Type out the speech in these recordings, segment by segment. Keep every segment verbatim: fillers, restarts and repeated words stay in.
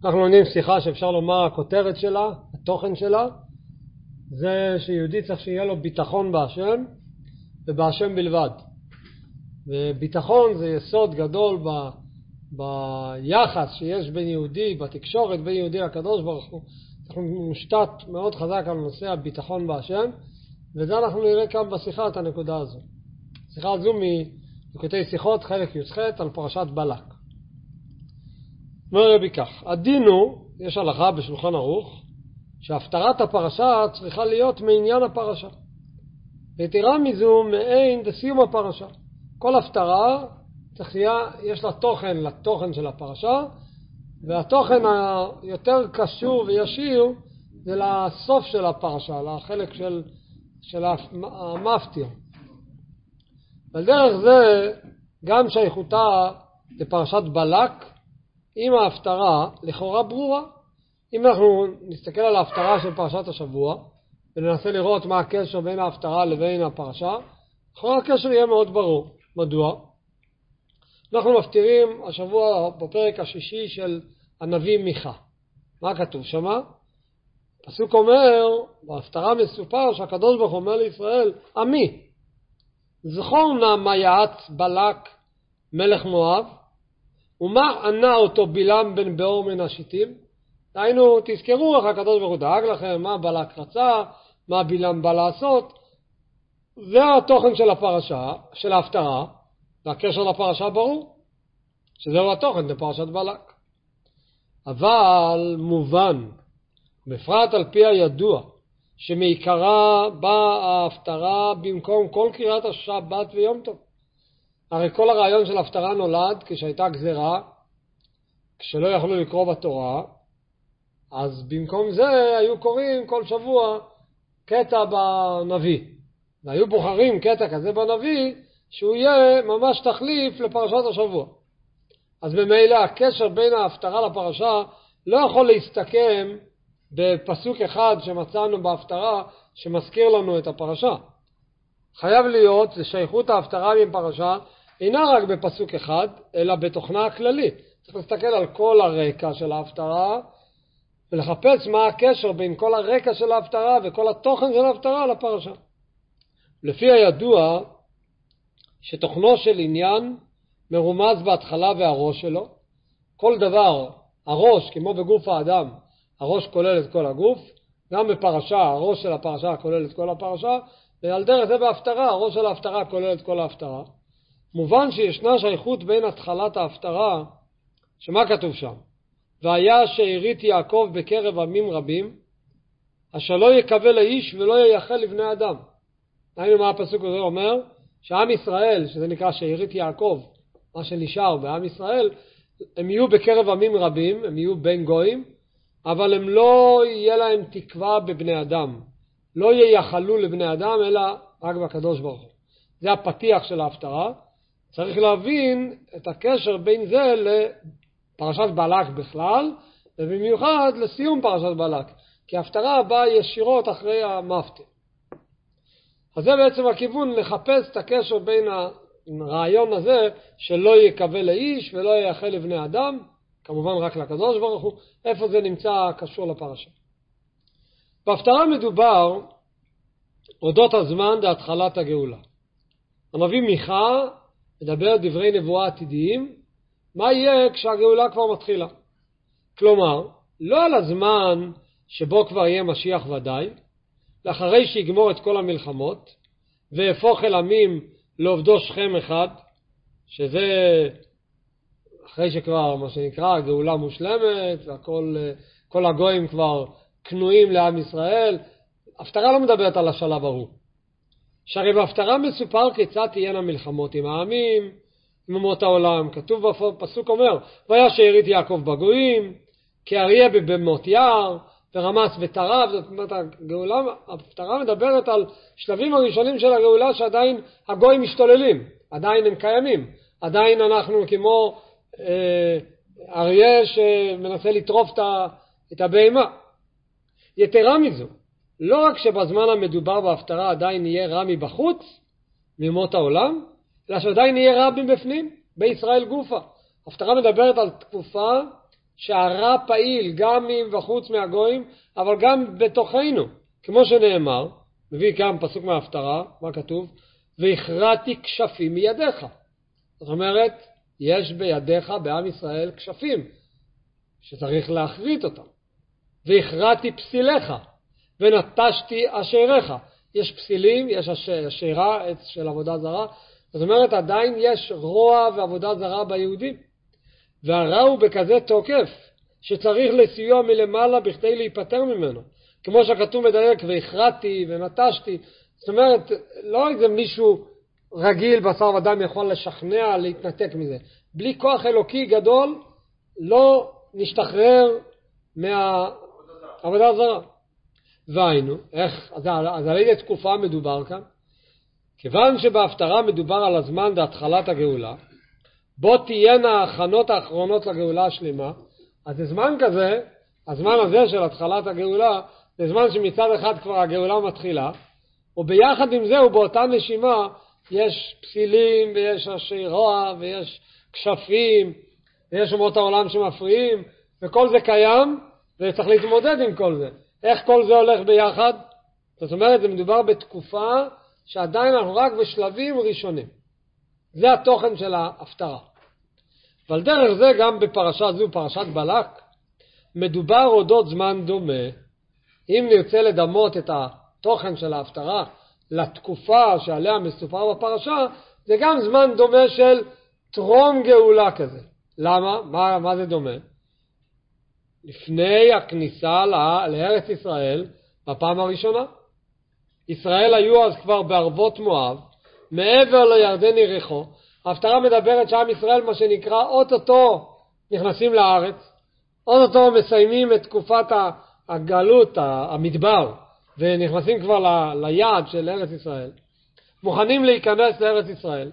אנחנו לומדים שיחה שאפשר לומר הכותרת שלה, התוכן שלה, זה שיהודי צריך שיהיה לו ביטחון בהשם ובהשם בלבד. וביטחון זה יסוד גדול ב, ביחס שיש בין יהודי, בתקשורת בין יהודי לקדוש ברוך הוא. אנחנו מושתת מאוד חזק על נושא הביטחון בהשם, וזה אנחנו נראה כאן בשיחה את הנקודה הזו. שיחה הזו מליקוטי שיחות חלק י"ח על פרשת בלק. אומר רבי כך, הדין הוא, יש הלכה בשולחן ערוך, שהפטרת הפרשה צריכה להיות מעניין הפרשה. ויתרה מזו מעין דסיום הפרשה. כל הפטרה צריכה, יש לה תוכן לתוכן של הפרשה, והתוכן היותר קשור וישיר זה לסוף של הפרשה, לחלק של, של המפטיר. ועל דרך זה גם שייכותה לפרשת בלק עם ההפטרה לכאורה ברורה. אם אנחנו נסתכל על ההפטרה של פרשת השבוע וננסה לראות מה הקשר בין ההפטרה לבין הפרשה, לכאורה הקשר יהיה מאוד ברור. מדוע? אנחנו מפטירים השבוע בפרק השישי של הנביא מיכה. מה כתוב שמה? פסוק אומר, בהפטרה מסופר שהקדוש ברוך הוא אומר לישראל, עמי, זכור נא מה יעץ בלק מלך מואב, ומה ענה אותו בלעם בן באור מן השיטים. היינו, תזכרו איך הקדוש ברוך הוא דאג לכם, מה בלק רצה, מה בלעם בא לעשות. זה התוכן של הפרשה, של ההפטרה, והקשר לפרשה ברור, שזהו התוכן לפרשת בלק. אבל מובן, בפרט על פי הידוע, שמעיקרה באה ההפטרה במקום כל קריאת השבת ויום טוב. הרי כל הרעיון של ההפטרה נולד כשהייתה גזרה, כשלא יכלו לקרוא בתורה, אז במקום זה היו קוראים כל שבוע קטע בנביא. והיו בוחרים קטע כזה בנביא, שהוא יהיה ממש תחליף לפרשת השבוע. אז במילא הקשר בין ההפטרה לפרשה לא יכול להסתכם בפסוק אחד שמצאנו בהפטרה שמזכיר לנו את הפרשה. חייב להיות, זה שייכות ההפטרה עם פרשה, אינה רק בפסוק אחד, אלא בתוכנה הכללית. צריך להסתכל על כל הרקע של ההפטרה, ולחפש מה הקשר בין כל הרקע של ההפטרה וכל התוכן של ההפטרה לפרשה. לפי הידוע, שתוכנו של עניין מרומז בהתחלה והראש שלו. כל דבר, הראש, כמו בגוף האדם, הראש כולל את כל הגוף, גם בפרשה, הראש של הפרשה כולל את כל הפרשה, ועל דרך זה בהפטרה, הראש של ההפטרה כולל את כל ההפטרה. מובן שישנה שייכות בין התחלת ההפטרה, שמה כתוב שם? והיה שארית יעקב בקרב עמים רבים, אשר לא יקווה לאיש ולא ייחל לבני אדם. היינו מה הפסוק הזה אומר? שעם ישראל, שזה נקרא שארית יעקב, מה שנשאר בעם ישראל, הם יהיו בקרב עמים רבים, הם יהיו בין גויים, אבל הם לא יהיה להם תקווה בבני אדם. לא ייחלו לבני אדם, אלא רק בקדוש ברוך הוא. זה הפתיח של ההפטרה. צריך להבין את הקשר בין זה לפרשת בלק בכלל, ובמיוחד לסיום פרשת בלק. כי ההפטרה באה ישירות אחרי המפטיר. אז זה בעצם הכיוון לחפש את הקשר בין הרעיון הזה שלא יקווה לאיש ולא ייחל לבני אדם, כמובן רק לקדוש ברוך הוא, איפה זה נמצא קשור לפרשה. בהפטרה מדובר אודות הזמן להתחלת הגאולה. הנביא מיכה מדבר דברי נבואה עתידיים, מה יהיה כשהגאולה כבר מתחילה. כלומר, לא על הזמן שבו כבר יהיה משיח ודאי, לאחרי שיגמור את כל המלחמות, והפוך אל עמים לעובדו שכם אחד, שזה אחרי שכבר מה שנקרא גאולה מושלמת, וכל כל הגויים כבר כנועים לעם ישראל. ההפטרה לא מדברת על השלב ההוא. שהרי בהפטרה מסופר כיצד תהיינה מלחמות עם העמים, עם אומות העולם. כתוב בפסוק אומר, והיה שארית יעקב בגויים, כאריה בבהמות יער, ורמס וטרף. זאת אומרת, הגאולה, ההפטרה מדברת על שלבים הראשונים של הגאולה שעדיין הגויים משתוללים, עדיין הם קיימים, עדיין אנחנו כמו אה, אריה שמנסה לטרוף את הבהמה. יתרה מזו, לא רק שבזמן המדובר בהפטרה עדיין יהיה רע מבחוץ, ממות העולם, אלא שעדיין יהיה רע מבפנים, בישראל גופה. ההפטרה מדברת על תקופה שהרע פעיל גם מבחוץ מהגויים, אבל גם בתוכנו. כמו שנאמר, מביא כאן פסוק מההפטרה, מה כתוב? והכרעתי כשפים מידיך. זאת אומרת, יש בידיך בעם ישראל כשפים, שצריך להכרית אותם. והכרעתי פסיליך, ונטשתי אשריך. יש פסילים, יש אשרה, עץ של עבודה זרה. זאת אומרת, עדיין יש רוע ועבודה זרה ביהודים. והרע הוא בכזה תוקף, שצריך לסיוע מלמעלה בכדי להיפטר ממנו. כמו שכתוב מדייק, והכרעתי ונטשתי. זאת אומרת, לא איזה מישהו רגיל בשר ודם יכול לשכנע, להתנתק מזה. בלי כוח אלוקי גדול, לא נשתחרר מהעבודה הזרה. והיינו, איך, אז, אז על איזה תקופה מדובר כאן? כיוון שבהפטרה מדובר על הזמן בהתחלת הגאולה, בו תהיינה ההכנות האחרונות לגאולה השלמה, אז זה זמן כזה, הזמן הזה של התחלת הגאולה, זה זמן שמצד אחד כבר הגאולה מתחילה, וביחד עם זה ובאותה נשימה יש פסילים ויש ראשי רוע ויש כשפים ויש אומות העולם שמפריעים, וכל זה קיים וצריך להתמודד עם כל זה. איך כל זה הולך ביחד? זאת אומרת, זה מדובר בתקופה שעדיין אנחנו רק בשלבים ראשונים. זה התוכן של ההפטרה. אבל דרך זה גם בפרשה זו, פרשת בלק, מדובר אודות זמן דומה. אם נרצה לדמות את התוכן של ההפטרה לתקופה שעליה מסופר בפרשה, זה גם זמן דומה של טרום גאולה כזה. למה? מה, מה זה דומה? לפני הכניסה לארץ ישראל, בפעם הראשונה, ישראל היו אז כבר בערבות מואב, מעבר לירדן יריחו. ההפטרה מדברת שעם ישראל, מה שנקרא, אוטוטו נכנסים לארץ, אוטוטו מסיימים את תקופת הגלות, המדבר, ונכנסים כבר ל, ליעד של ארץ ישראל, מוכנים להיכנס לארץ ישראל.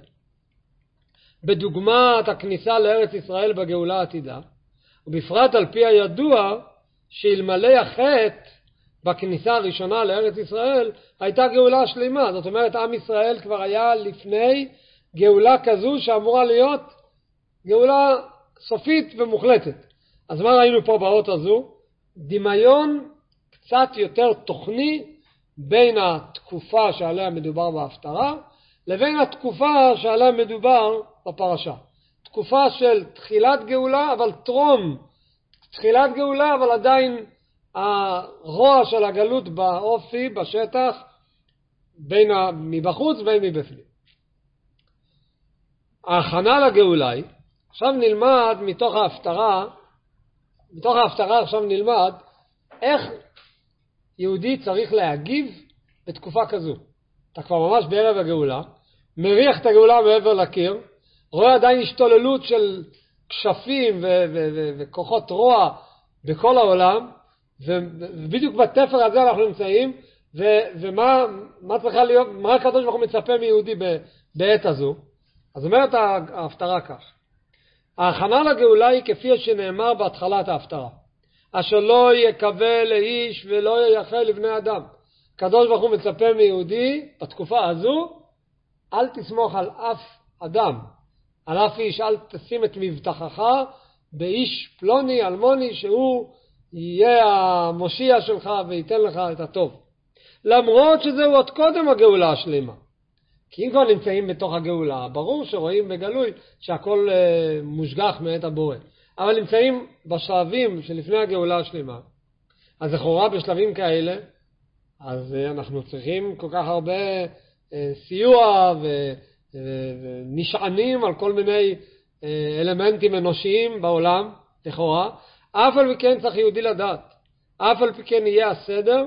בדוגמת הכניסה לארץ ישראל בגאולה העתידה, ובפרט על פי הידוע שאלמלא החטא בכניסה הראשונה לארץ ישראל הייתה גאולה שלמה. זאת אומרת, עם ישראל כבר היה לפני גאולה כזו שאמורה להיות גאולה סופית ומוחלטת. אז מה ראינו פה באות הזו? דמיון קצת יותר תוכני בין התקופה שעליה מדובר בהפטרה לבין התקופה שעליה מדובר בפרשה. תקופה של תחילת גאולה, אבל טרום תחילת גאולה, אבל עדיין הרוע של הגלות באופי, בשטח, בין מבחוץ ובין מבפנים. ההכנה לגאולה היא, עכשיו נלמד מתוך ההפטרה, מתוך ההפטרה עכשיו נלמד איך יהודי צריך להגיב בתקופה כזו. אתה כבר ממש בערב הגאולה, מריח את הגאולה מעבר לקיר, רואה עדיין השתוללות של כשפים ו- ו- ו- וכוחות רוע בכל העולם, ובדיוק בתפר הזה אנחנו נמצאים, ו- ומה מה צריכה להיות, מה הקדוש ברוך הוא מצפה מיהודי ב- בעת הזו. אז אומרת ההפטרה כך, ההכנה לגאולה היא כפי שנאמר בהתחלת ההפטרה, אשר לא יקווה לאיש ולא ייחל לבני אדם. הקדוש ברוך הוא מצפה מיהודי בתקופה הזו, אל תסמוך על אף אדם, על אף איש, אל תשים את מבטחך באיש פלוני אלמוני שהוא יהיה המושיע שלך וייתן לך את הטוב, למרות שזהו עוד קודם הגאולה השלמה. כי אם כבר נמצאים בתוך הגאולה, ברור שרואים בגלוי שהכל uh, מושגח מאת הבורא, אבל נמצאים בשלבים שלפני הגאולה השלמה. אז לכאורה בשלבים כאלה, אז uh, אנחנו צריכים כל כך הרבה uh, סיוע ו... ונשענים על כל מיני uh, אלמנטים אנושיים בעולם, לכאורה. אף על פי כן צריך יהודי לדעת, אף על פי כן יהיה הסדר,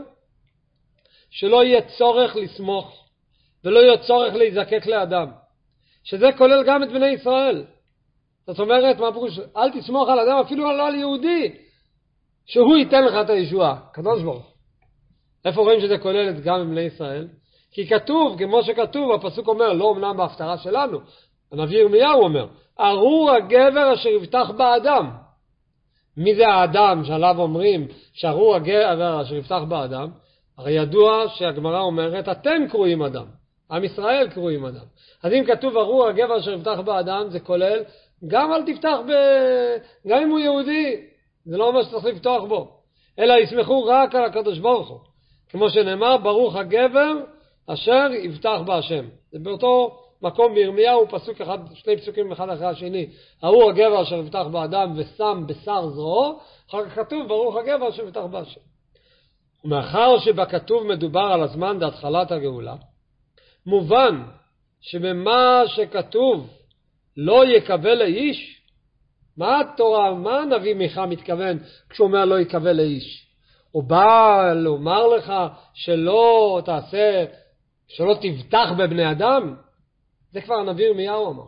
שלא יהיה צורך לסמוך, ולא יהיה צורך להיזקק לאדם, שזה כולל גם את בני ישראל. זאת אומרת, מה פירוש? אל תסמוך על אדם, אפילו לא על יהודי, שהוא ייתן לך את הישועה, קדוש ברוך. איפה רואים שזה כולל את גם בני ישראל? כי כתוב, כמו שכתוב, הפסוק אומר, לא אמנם בהפטרה שלנו, הנביא ירמיהו אומר, ארור הגבר אשר יבטח באדם. מי זה האדם שעליו אומרים שארור הגבר אשר יבטח באדם? הרי ידוע שהגמרא אומרת, אתם קרואים אדם, עם ישראל קרואים אדם. אז אם כתוב ארור הגבר אשר יבטח באדם, זה כולל גם אל תפתח ב... גם אם הוא יהודי, זה לא אומר שצריך לפתוח בו, אלא יסמכו רק על הקדוש ברוך הוא. כמו שנאמר, ברוך הגבר אשר יבטח בהשם. זה באותו מקום בירמיהו, פסוק אחד, שני פסוקים אחד אחרי השני. ההוא הגבר אשר יבטח באדם ושם בשר זרועו, אחר כך כתוב ברוך הגבר אשר יבטח בהשם. ומאחר שבכתוב מדובר על הזמן בהתחלת הגאולה, מובן שבמה שכתוב לא יקבל לאיש, מה התורה, מה הנביא מיכה מתכוון כשהוא אומר לא יקבל לאיש? הוא בא לומר לך שלא תעשה, שלא תבטח בבני אדם? זה כבר הנביא ירמיהו אמר.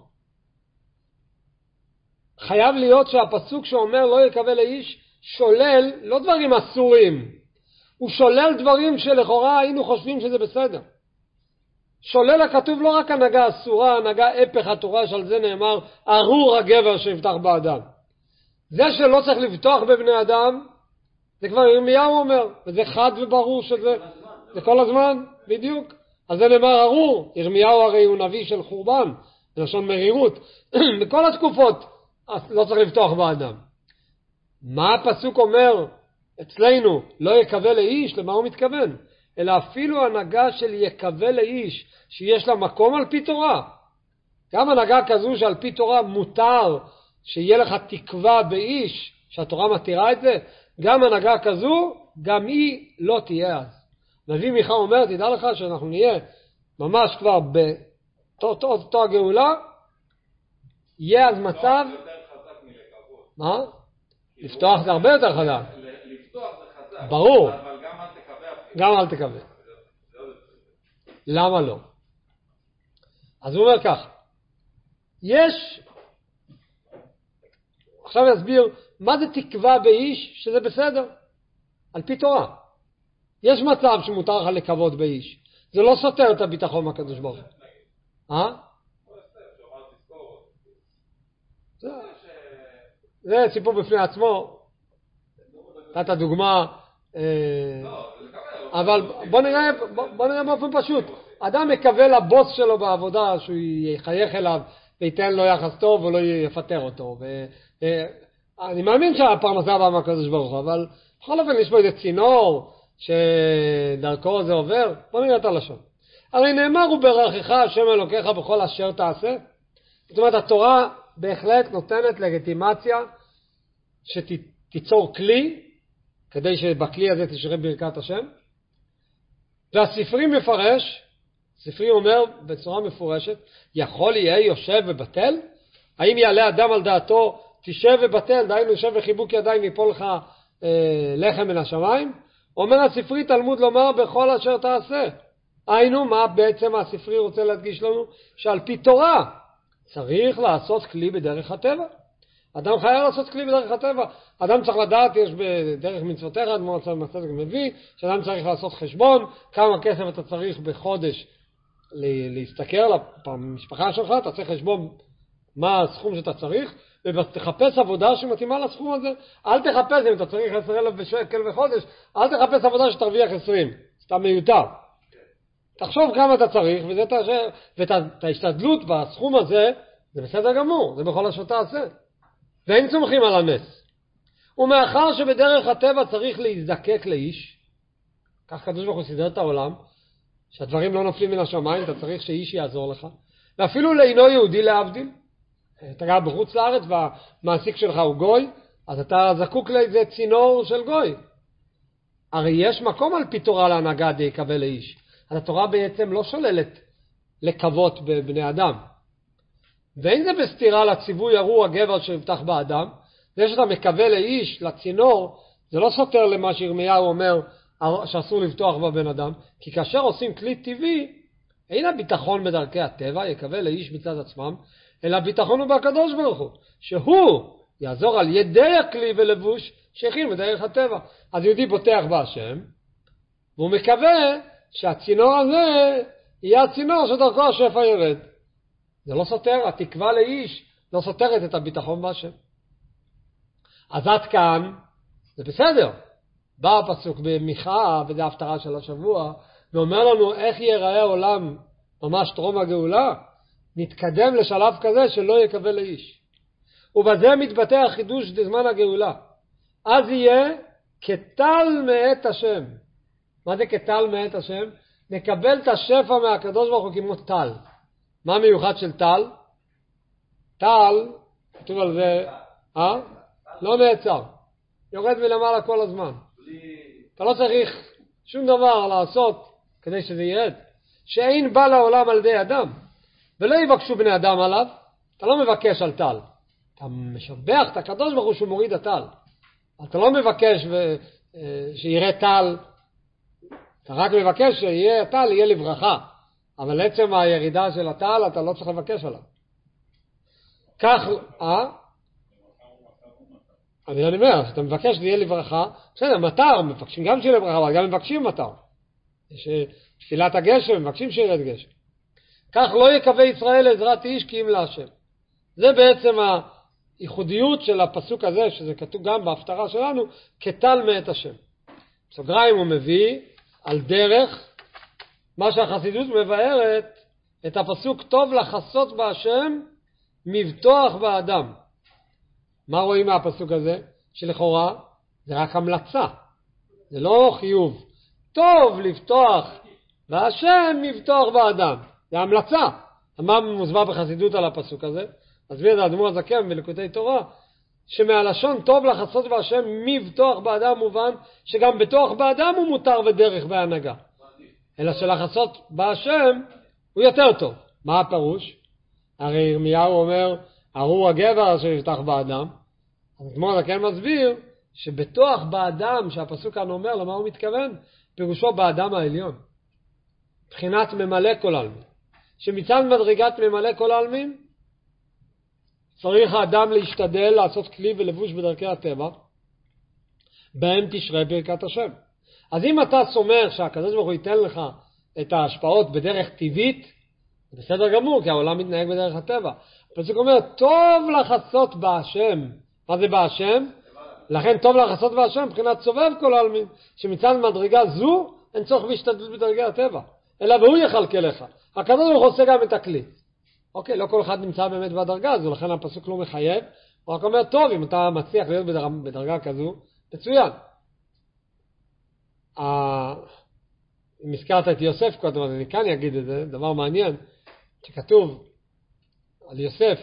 חייב להיות שהפסוק שאומר לא יקבל לאיש שולל לא דברים אסורים, הוא שולל דברים שלכאורה היינו חושבים שזה בסדר. שולל הכתוב לא רק הנהגה אסורה, הנהגה הפך התורה, שעל זה נאמר ארור הגבר שיבטח באדם. זה שלא צריך לבטוח בבני אדם, זה כבר ירמיהו אומר, וזה חד וברור שזה, זה כל הזמן, בדיוק. אז זה נאמר ארור, ירמיהו הרי הוא נביא של חורבן, בלשון מרירות, בכל התקופות לא צריך לבטוח באדם. מה הפסוק אומר אצלנו, לא יקווה לאיש, למה הוא מתכוון? אלא אפילו הנהגה של יקווה לאיש, שיש לה מקום על פי תורה. גם הנהגה כזו שעל פי תורה מותר שיהיה לך תקווה באיש, שהתורה מתירה את זה, גם הנהגה כזו, גם היא לא תהיה אז. נביא מיכה אומר, תדע לך שאנחנו נהיה ממש כבר באותו הגאולה, יהיה אז מצב... מה? לפתוח זה הרבה יותר חזק. לפתוח זה חזק. ברור. אבל גם אל תקווה. גם אל תקווה. למה לא? אז הוא אומר כך, יש, עכשיו יסביר, מה זה תקווה באיש שזה בסדר? על פי תורה. יש מצב שמותר לך לקוות באיש. זה לא סותר את הביטחון מהקדוש ברוך הוא. אה? זה סיפור בפני עצמו. נתת דוגמה, אבל בוא נראה, בוא נראה באופן פשוט. אדם מקווה לבוס שלו בעבודה שהוא יחייך אליו וייתן לו יחס טוב ולא יפטר אותו. אני מאמין שהפרנסה באה מהקדוש ברוך הוא, אבל בכל אופן יש פה איזה צינור שדרכו זה עובר. בוא נראה את הלשון. הרי נאמר וברכך השם אלוקיך בכל אשר תעשה. זאת אומרת, התורה בהחלט נותנת לגיטימציה שתיצור כלי, כדי שבכלי הזה תשרה ברכת השם. והספרי מפרש, ספרי אומר בצורה מפורשת, יכול יהיה יושב ובטל? האם יעלה אדם על דעתו, תשב ובטל, דהיינו יושב וחיבוק ידיים יפול לך אה, לחם מן השמיים? אומר הספרי תלמוד לומר בכל אשר תעשה. היינו, מה בעצם הספרי רוצה להדגיש לנו? שעל פי תורה צריך לעשות כלי בדרך הטבע. אדם חייב לעשות כלי בדרך הטבע. אדם צריך לדעת, יש בדרך מצוותיך, כמו הצדק מביא, שאדם צריך לעשות חשבון, כמה כסף אתה צריך בחודש להסתכל למשפחה שלך, אתה צריך חשבון מה הסכום שאתה צריך, ותחפש עבודה שמתאימה לסכום הזה. אל תחפש, אם אתה צריך עשרה אלף שקל בחודש, אל תחפש עבודה שתרוויח עשרים, סתם מיותר. תחשוב כמה אתה צריך, ואת ההשתדלות בסכום הזה, זה בסדר גמור, זה בכל אשר תעשה. ואין סומכים על הנס. ומאחר שבדרך הטבע צריך להזדקק לאיש, כך קדוש ברוך הוא סידר את העולם, שהדברים לא נופלים מן השמיים, אתה צריך שאיש יעזור לך, ואפילו לאינו יהודי להבדיל. אתה גר בחוץ לארץ והמעסיק שלך הוא גוי, אז אתה זקוק לאיזה צינור של גוי. הרי יש מקום על פי תורה להנהגה די יקווה לאיש. אז התורה בעצם לא שוללת לקוות בבני אדם. ואין זה בסתירה לציווי ארור הגבר שיבטח באדם. זה שאתה מקווה לאיש, לצינור, זה לא סותר למה שירמיהו אומר שאסור לבטוח בבן אדם. כי כאשר עושים כלי טבעי, אין הביטחון בדרכי הטבע, יקווה לאיש מצד עצמם, אלא הביטחון הוא בקדוש ברוך הוא, שהוא יעזור על ידי הכלי ולבוש שהכין בדרך הטבע. אז יהודי פותח בהשם, והוא מקווה שהצינור הזה יהיה הצינור שדרכו השפע ירד. זה לא סותר, התקווה לאיש לא סותרת את הביטחון בהשם. אז עד כאן, זה בסדר. בא הפסוק במיכה, וזה ההפטרה של השבוע, ואומר לנו איך ייראה העולם ממש טרום הגאולה, נתקדם לשלב כזה שלא יקווה לאיש. ובזה מתבטא החידוש בזמן הגאולה. אז יהיה כטל מאת השם. מה זה כטל מאת השם? נקבל את השפע מהקדוש ברוך הוא כמו טל. מה מיוחד של טל? טל, כתוב על זה, אה? לא נעצר. יורד מלמעלה כל הזמן. אתה לא צריך שום דבר לעשות כדי שזה ירד. שאין בא לעולם על ידי אדם. ולא יבקשו בני אדם עליו. אתה לא מבקש על טל. אתה משבח את הקדוש ברוך הוא שהוא מוריד הטל. אתה לא מבקש ו... שיראה טל. אתה רק מבקש שיהיה הטל, יהיה לברכה. אבל עצם הירידה של הטל אתה לא צריך לבקש עליו. כך, אה? אני לא אומר, שאתה מבקש שיהיה לברכה, בסדר, מטר, מבקשים גם שיהיה לברכה, אבל גם מבקשים מטר. יש תפילת הגשם, מבקשים שירד גשם. כך לא יקווה ישראל עזרת איש כי אם להשם. זה בעצם הייחודיות של הפסוק הזה, שזה כתוב גם בהפטרה שלנו, כטל מאת השם. בסוגריים הוא מביא על דרך, מה שהחסידות מבארת, את הפסוק טוב לחסות בהשם, מבטוח באדם. מה רואים מהפסוק הזה? שלכאורה זה רק המלצה, זה לא חיוב. טוב לפתוח בהשם, מבטוח באדם. זה המלצה. מה מוסבר בחסידות על הפסוק הזה? מסביר את האדמו"ר הזקן בליקוטי תורה, שמהלשון טוב לחסות בהשם מבטוח באדם מובן שגם בטוח באדם הוא מותר ודרך בהנהגה. אלא שלחסות בהשם הוא יותר טוב. מה הפירוש? הרי ירמיהו אומר, ארור הגבר אשר יבטח באדם. אז האדמו"ר הזקן מסביר שבטוח באדם, שהפסוק כאן אומר, למה הוא מתכוון? פירושו באדם העליון. מבחינת ממלא כל העלמין. שמצד מדרגת ממלא כל העלמין, צריך האדם להשתדל לעשות כלי ולבוש בדרכי הטבע, בהם תשרה ברכת השם. אז אם אתה סומך שהקדוש ברוך הוא ייתן לך את ההשפעות בדרך טבעית, זה בסדר גמור, כי העולם מתנהג בדרך הטבע. הפסוק אומר, טוב לחסות בהשם. מה זה בהשם? לכן טוב לחסות בהשם, מבחינת סובב כל העלמין, שמצד מדרגה זו, אין צורך בהשתדלות בדרכי הטבע, אלא והוא יחלקל לך. הקדוש ברוך הוא עושה גם את הכלי. אוקיי, לא כל אחד נמצא באמת בדרגה הזו, לכן הפסוק לא מחייב. הוא רק אומר, טוב, אם אתה מצליח להיות בדרגה, בדרגה כזו, מצוין. אם הזכרת את יוסף קודם, אז אני כאן אגיד את זה, דבר מעניין, שכתוב על יוסף,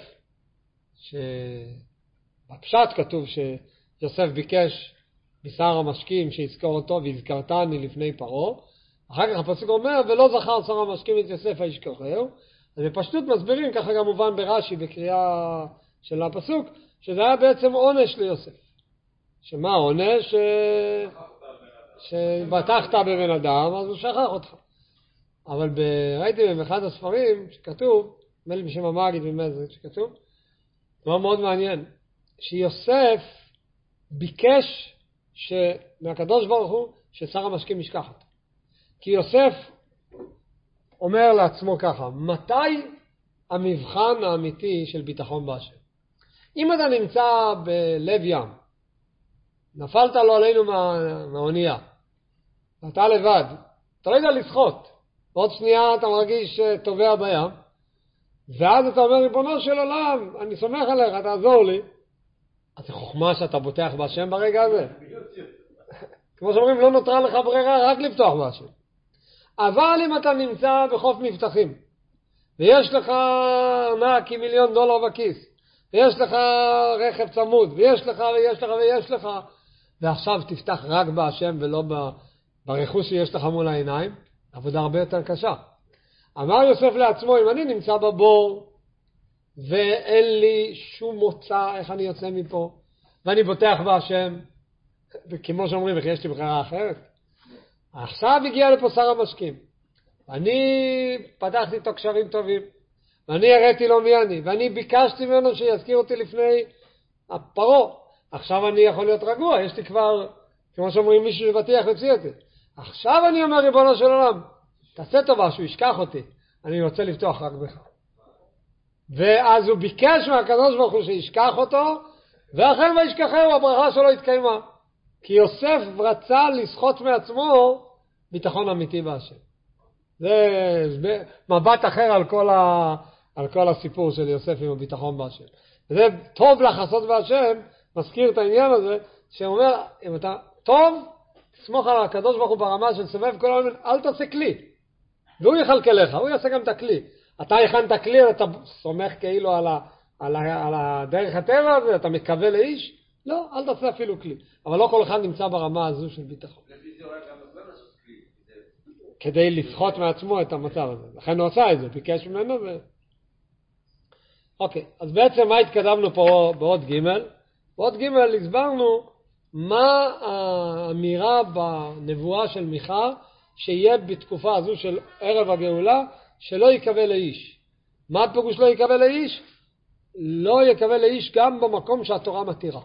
שבפשט כתוב שיוסף ביקש משר המשקים שיזכור אותו, והזכרתני לפני פרעה. אחר כך הפסוק אומר, ולא זכר שר המשקים את יוסף הישכחהו. אז בפשטות מסבירים, ככה גם מובן ברש"י בקריאה של הפסוק, שזה היה בעצם עונש ליוסף. שמה העונש? ש... שבטחת בבן אדם, אז הוא שכח אותך. אבל ב... ראיתי באחד הספרים שכתוב, נדמה לי בשם המגיד ומזריק שכתוב, דבר מאוד מעניין, שיוסף ביקש ש... מהקדוש ברוך הוא ששר המשקים ישכח אותו. כי יוסף אומר לעצמו ככה, מתי המבחן האמיתי של ביטחון בהשם? אם אתה נמצא בלב ים, נפלת לו עלינו מה... מהאונייה, אתה לבד, אתה לא יודע לשחות, ועוד שנייה אתה מרגיש טובע בים, ואז אתה אומר, ריבונו של עולם, אני סומך עליך, תעזור לי. אז זה חוכמה שאתה בוטח בהשם ברגע הזה. כמו שאומרים, לא נותרה לך ברירה רק לפתוח בהשם. אבל אם אתה נמצא בחוף מבטחים, ויש לך מאה מיליון דולר בכיס, ויש לך רכב צמוד, ויש לך ויש לך ויש לך, ועכשיו תפתח רק בהשם ולא ברכוש שיש לך מול העיניים, עבודה הרבה יותר קשה. אמר יוסף לעצמו, אם אני נמצא בבור, ואין לי שום מוצא איך אני יוצא מפה, ואני בוטח בהשם, וכמו שאומרים, וכי יש לי בחירה אחרת, עכשיו הגיע לפה שר המשקים, ואני פתחתי איתו קשרים טובים, ואני הראיתי לו מי אני, ואני ביקשתי ממנו שיזכיר אותי לפני הפרעה. עכשיו אני יכול להיות רגוע, יש לי כבר, כמו שאומרים, מישהו שבטיח יוציא אותי. עכשיו אני אומר, ריבונו של עולם, תעשה טובה שהוא ישכח אותי, אני רוצה לפתוח רק בך. ואז הוא ביקש מהקדוש ברוך הוא שישכח אותו, ואכן וישכחהו, הברכה שלו התקיימה. כי יוסף רצה לסחוט מעצמו ביטחון אמיתי בהשם. זה מבט אחר על כל, ה, על כל הסיפור של יוסף עם הביטחון בהשם. זה טוב לחסות בהשם, מזכיר את העניין הזה, שאומר, אם אתה טוב, תסמוך על הקדוש ברוך הוא ברמה של סובב כל העולם, אל תעשה כלי. והוא יחלקל לך, הוא יעשה גם את הכלי. אתה הכנת כלי, אתה סומך כאילו על, ה, על, ה, על הדרך הטבע הזה, אתה מקווה לאיש, לא, אל תעשה אפילו כלי. אבל לא כל אחד נמצא ברמה הזו של ביטחון. כדי לסחוט מעצמו את המצב הזה. לכן הוא עשה את זה, ביקש ממנו ו... אוקיי, אז בעצם מה התקדמנו פה בעוד ג' בעוד ג' הסברנו מה האמירה בנבואה של מיכה שיהיה בתקופה הזו של ערב הגאולה שלא יקבל לאיש. מה הפירוש לא יקבל לאיש? לא יקבל לאיש גם במקום שהתורה מתירה.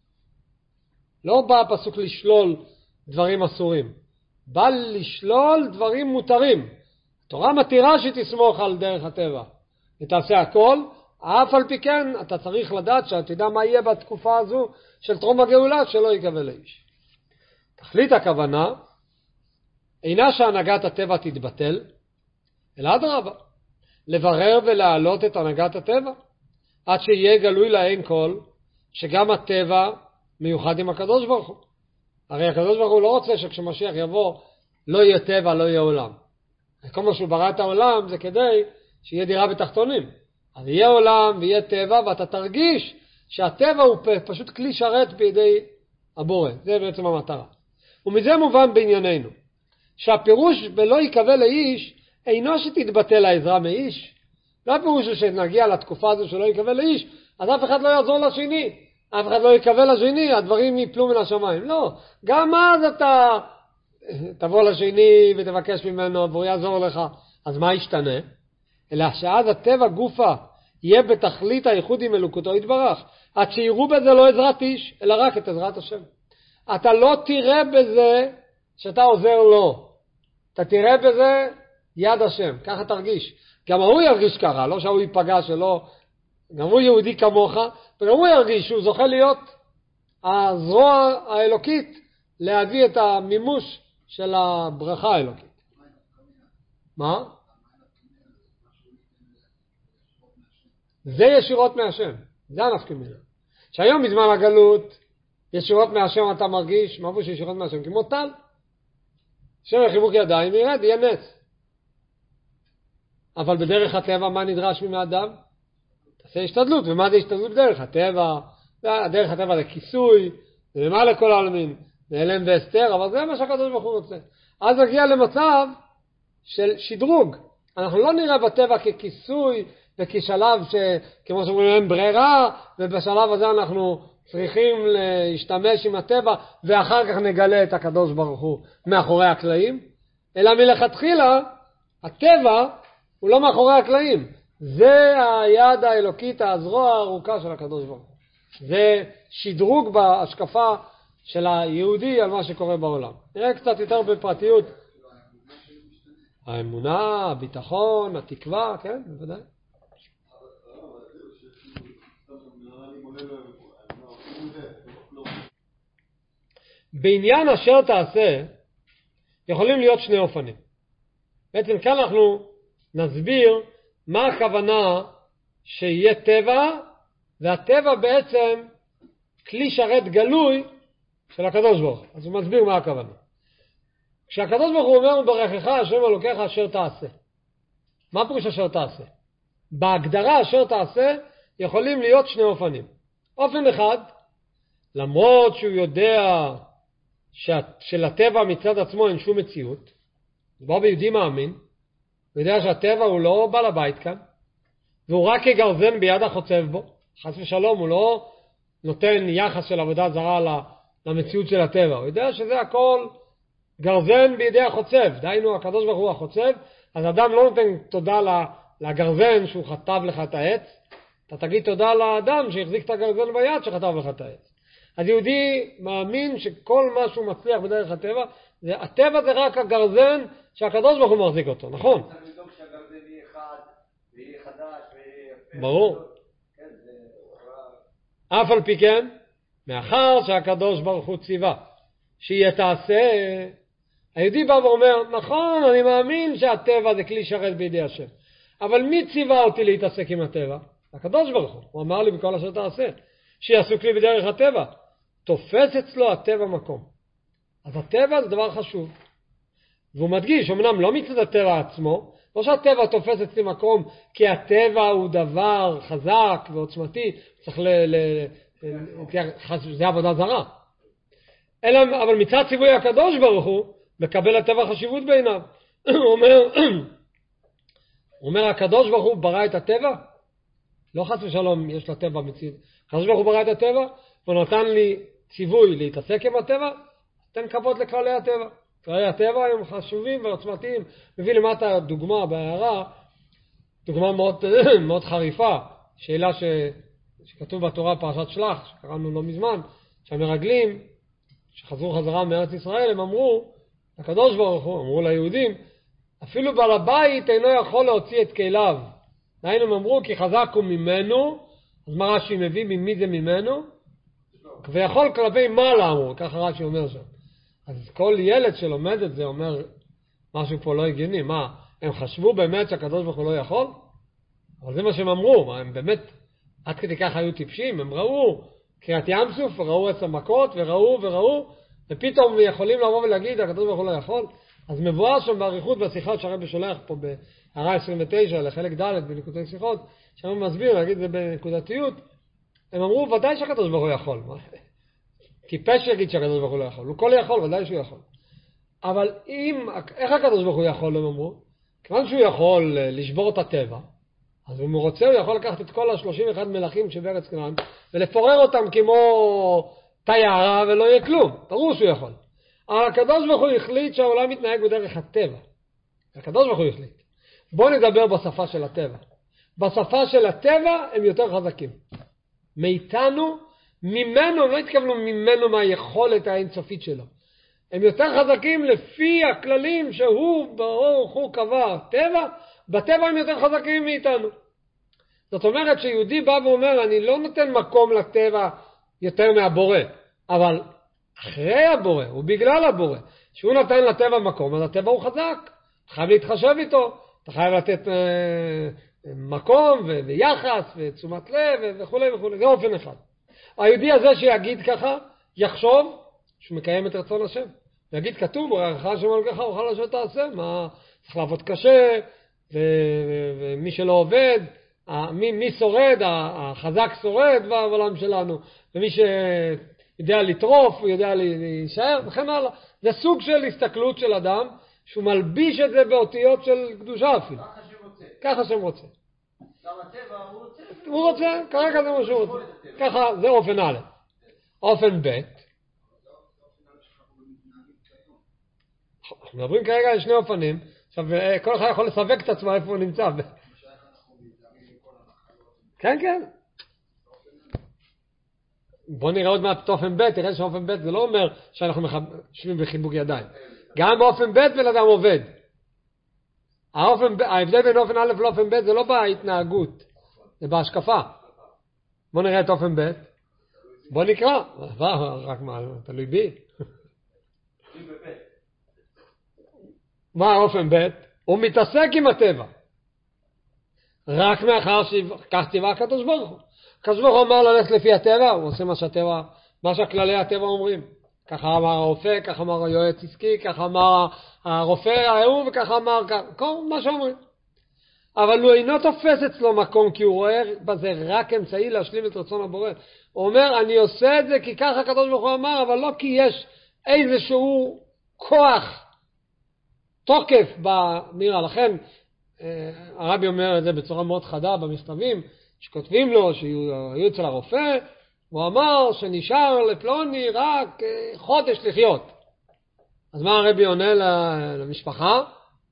לא בא הפסוק לשלול דברים אסורים, בא לשלול דברים מותרים. התורה מתירה שתסמוך על דרך הטבע ותעשה הכל, אף על פי כן אתה צריך לדעת שאתה יודע מה יהיה בתקופה הזו של טרום הגאולה שלא יקבל לאיש. תכלית הכוונה אינה שהנהגת הטבע תתבטל, אלא אדרבה, לברר ולהעלות את הנהגת הטבע עד שיהיה גלוי לעין כל שגם הטבע מיוחד עם הקדוש ברוך הוא. הרי הקדוש ברוך הוא לא רוצה שכשמשיח יבוא לא יהיה טבע, לא יהיה עולם. כל מה שהוא ברא את העולם זה כדי שיהיה דירה בתחתונים. אז יהיה עולם ויהיה טבע ואתה תרגיש שהטבע הוא פשוט כלי שרת בידי הבורא. זה בעצם המטרה. ומזה מובן בענייננו שהפירוש בלא יקבל לאיש אינו שתתבטל העזרה מאיש. לא הפירוש שנגיע לתקופה הזו שלא יקבל לאיש אז אף אחד לא יעזור לשני, אף אחד לא יקבל לשני, הדברים יפלו מן השמיים. לא, גם אז אתה תבוא לשני ותבקש ממנו והוא יעזור לך. אז מה ישתנה? אלא שאז הטבע גופה יהיה בתכלית הייחוד עם אלוקותו יתברך, עד שיראו בזה לא עזרת איש אלא רק את עזרת השם. אתה לא תראה בזה שאתה עוזר לו, אתה תראה בזה יד השם, ככה תרגיש. גם הוא ירגיש ככה, לא שהוא ייפגע שלו, גם הוא יהודי כמוך, וגם הוא ירגיש שהוא זוכה להיות הזרוע האלוקית להביא את המימוש של הברכה האלוקית. מה? זה ישירות מהשם, זה הנפקא מינה. שהיום בזמן הגלות ישירות מהשם אתה מרגיש, מה הוא שישירות מהשם? כמו טל. שם חיבוק ידיים ירד, יהיה נס. אבל בדרך הטבע מה נדרש מהאדם? תעשה השתדלות. ומה זה השתדלות בדרך הטבע? דרך הטבע זה כיסוי, זה למעלה לכל העלמין, זה אלם והסתר, אבל זה מה שהקדוש ברוך הוא רוצה. אז נגיע למצב של שדרוג. אנחנו לא נראה בטבע ככיסוי וכשלב שכמו שאומרים אין ברירה, ובשלב הזה אנחנו צריכים להשתמש עם הטבע ואחר כך נגלה את הקדוש ברוך הוא מאחורי הקלעים, אלא מלכתחילה הטבע הוא לא מאחורי הקלעים, זה היד האלוקית, הזרוע הארוכה של הקדוש ברוך הוא. זה שדרוג בהשקפה של היהודי על מה שקורה בעולם. נראה קצת יותר בפרטיות. האמונה, הביטחון, התקווה, כן, בוודאי. בעניין אשר תעשה יכולים להיות שני אופנים. בעצם כאן אנחנו נסביר מה הכוונה שיהיה טבע, והטבע בעצם כלי שרת גלוי של הקדוש ברוך הוא. אז הוא מסביר מה הכוונה. כשהקדוש ברוך הוא אומר ברכך השם אלוקיך אשר תעשה, מה פירוש אשר תעשה? בהגדרה אשר תעשה יכולים להיות שני אופנים. אופן אחד, למרות שהוא יודע שלטבע מצד עצמו אין שום מציאות, בא ביהודי מאמין, הוא יודע שהטבע הוא לא בעל הבית כאן, והוא רק כגרזן ביד החוצב בו, חס ושלום, הוא לא נותן יחס של עבודה זרה למציאות של הטבע, הוא יודע שזה הכל גרזן בידי החוצב, דהיינו הקדוש ברוך הוא החוצב, אז אדם לא נותן תודה לגרזן שהוא חטב לך את העץ, אתה תגיד תודה לאדם שהחזיק את הגרזן ביד שחטב לך את העץ. אז יהודי מאמין שכל מה שהוא מצליח בדרך הטבע, זה, הטבע זה רק הגרזן שהקדוש ברוך הוא מחזיק אותו, נכון? צריך לדאוג שהגרזן יהיה חד, ויהיה חדש, ויהיה... ברור. כן, זה... אף על פי כן, מאחר שהקדוש ברוך הוא ציווה, שיהיה תעשה, היהודי בא ואומר, נכון, אני מאמין שהטבע זה כלי שרת בידי השם, אבל מי ציווה אותי להתעסק עם הטבע? הקדוש ברוך הוא, הוא אמר לי בכל אשר תעשה, שיעשו כלי בדרך הטבע. תופס אצלו הטבע מקום. אז הטבע זה דבר חשוב. והוא מדגיש, אמנם לא מצד הטבע עצמו, לא שהטבע תופס אצלי מקום, כי הטבע הוא דבר חזק ועוצמתי, צריך ל... ל, ל זה עבודה זרה. אלא, אבל מצד ציווי הקדוש ברוך הוא, מקבל הטבע חשיבות בעיניו. הוא אומר, הוא אומר, הקדוש ברוך הוא ברא את הטבע, לא חס ושלום יש לו טבע מציד. הקדוש ברוך הוא ברא את הטבע, ונתן לי ציווי להתעסק עם הטבע, תן כבוד לכללי הטבע. כללי הטבע הם חשובים ועוצמתיים. מביא למטה דוגמה בהערה, דוגמה מאוד, מאוד חריפה, שאלה ש, שכתוב בתורה פרשת שלח, שקראנו לא מזמן, שהמרגלים שחזרו חזרה מארץ ישראל, הם אמרו, הקדוש ברוך הוא, אמרו ליהודים, אפילו בעל הבית אינו יכול להוציא את כליו. דהיינו הם אמרו, כי חזק הוא ממנו, אז מה רש"י מביא, ממי זה ממנו? ויכול כלפי מעלה אמרו, ככה רש"י אומר שם. אז כל ילד שלומד את זה אומר, משהו פה לא הגיוני, מה, הם חשבו באמת שהקדוש ברוך הוא לא יכול? אבל זה מה שהם אמרו, הם באמת, עד כדי כך היו טיפשים, הם ראו קריאת ים סוף, ראו את המכות, וראו וראו, ופתאום יכולים לבוא ולהגיד, הקדוש ברוך הוא לא יכול. אז מבואר שם בעריכות בשיחות שהרבי שולח פה בהערה עשרים ותשע לחלק ד' בנקודי שיחות, שם מסביר, להגיד זה בנקודתיות, הם אמרו, ודאי שהקדוש ברוך הוא יכול. טיפש יגיד שהקדוש ברוך הוא לא יכול, הוא כל יכול, ודאי שהוא יכול. אבל אם, איך הקדוש ברוך הוא יכול, הם אמרו? כיוון שהוא יכול לשבור את הטבע, אז אם הוא רוצה, הוא יכול לקחת את כל ה-שלושים ואחד מלכים שבארץ כנען, ולפורר אותם כמו תיירה ולא יהיה כלום. ברור שהוא יכול. אבל הקדוש ברוך הוא החליט שהעולם מתנהג בדרך הטבע. הקדוש ברוך הוא החליט. בואו נדבר בשפה של הטבע. בשפה של הטבע הם יותר חזקים. מאיתנו, ממנו, לא התכוונו ממנו מהיכולת האינסופית שלו. הם יותר חזקים לפי הכללים שהוא, ברוך הוא קבע טבע, בטבע הם יותר חזקים מאיתנו. זאת אומרת שיהודי בא ואומר, אני לא נותן מקום לטבע יותר מהבורא, אבל אחרי הבורא, ובגלל הבורא, שהוא נתן לטבע מקום, אז הטבע הוא חזק, אתה חייב להתחשב איתו, אתה חייב לתת אה, מקום ו- ויחס ותשומת לב וכו' וכו', זה אופן אחד. היהודי הזה שיגיד ככה, יחשוב שהוא מקיים את רצון השם. יגיד כתוב, רעך השם אלוקיך אוכל אשר תעשה, מה, צריך לעבוד קשה, ומי שלא עובד, מי, מי שורד, החזק שורד בעולם שלנו, ומי שיודע לטרוף, הוא יודע להישאר, וכן הלאה. זה סוג של הסתכלות של אדם, שהוא מלביש את זה באותיות של קדושה אפילו. ככה שהם רוצה. ככה שהם רוצה. גם הטבע הוא רוצה. הוא רוצה, כרגע זה מה שהוא רוצה. ככה, זה אופן א'. אופן ב'. אנחנו מדברים כרגע על שני אופנים. עכשיו, כל אחד יכול לסווג את עצמו איפה הוא נמצא. כן, כן. בוא נראה עוד מעט אופן ב', תראה שאופן ב' זה לא אומר שאנחנו יושבים בחיבוק ידיים. גם באופן ב' בן אדם עובד. ההבדל בין אופן א' לאופן ב' זה לא בהתנהגות, זה בהשקפה. בוא נראה את אופן ב'. בוא נקרא. רק מה, תלוי בי. מה אופן ב'? הוא מתעסק עם הטבע. רק מאחר שכך טבע הקדוש ברוך הוא. הקדוש ברוך הוא אמר ללכת לפי הטבע, הוא עושה מה שהטבע, מה שהכללי הטבע אומרים. ככה אמר הרופא, ככה אמר היועץ עסקי, ככה אמר הרופא ההוא, וככה אמר כל מה שאומרים. אבל הוא אינו תופס אצלו מקום, כי הוא רואה בזה רק אמצעי להשלים את רצון הבורא. הוא אומר, אני עושה את זה כי ככה הקדוש ברוך הוא אמר, אבל לא כי יש איזשהו כוח, תוקף במירה. לכן, הרבי אומר את זה בצורה מאוד חדה במכתבים, שכותבים לו שהיו אצל הרופא, הוא אמר שנשאר לפלוני רק חודש לחיות. אז מה הרבי עונה למשפחה?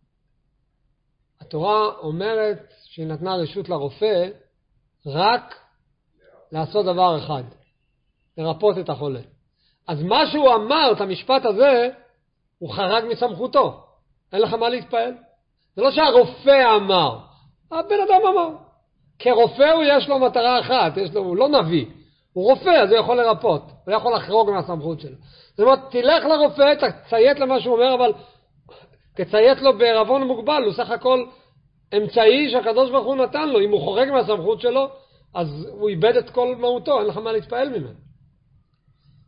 התורה אומרת שהיא נתנה רשות לרופא רק לעשות דבר אחד, לרפות את החולה. אז מה שהוא אמר, את המשפט הזה, הוא חרג מסמכותו. אין לך מה להתפעל. זה לא שהרופא אמר, הבן אדם אמר. כרופא הוא יש לו מטרה אחת, יש לו, הוא לא נביא. הוא רופא, אז הוא יכול לרפות. הוא יכול לחרוג מהסמכות שלו. זאת אומרת, תלך לרופא, תציית למה שהוא אומר, אבל תציית לו בערבון מוגבל. הוא סך הכל אמצעי שהקדוש ברוך הוא נתן לו. אם הוא חורג מהסמכות שלו, אז הוא איבד את כל מהותו. אין לך מה להתפעל ממנו.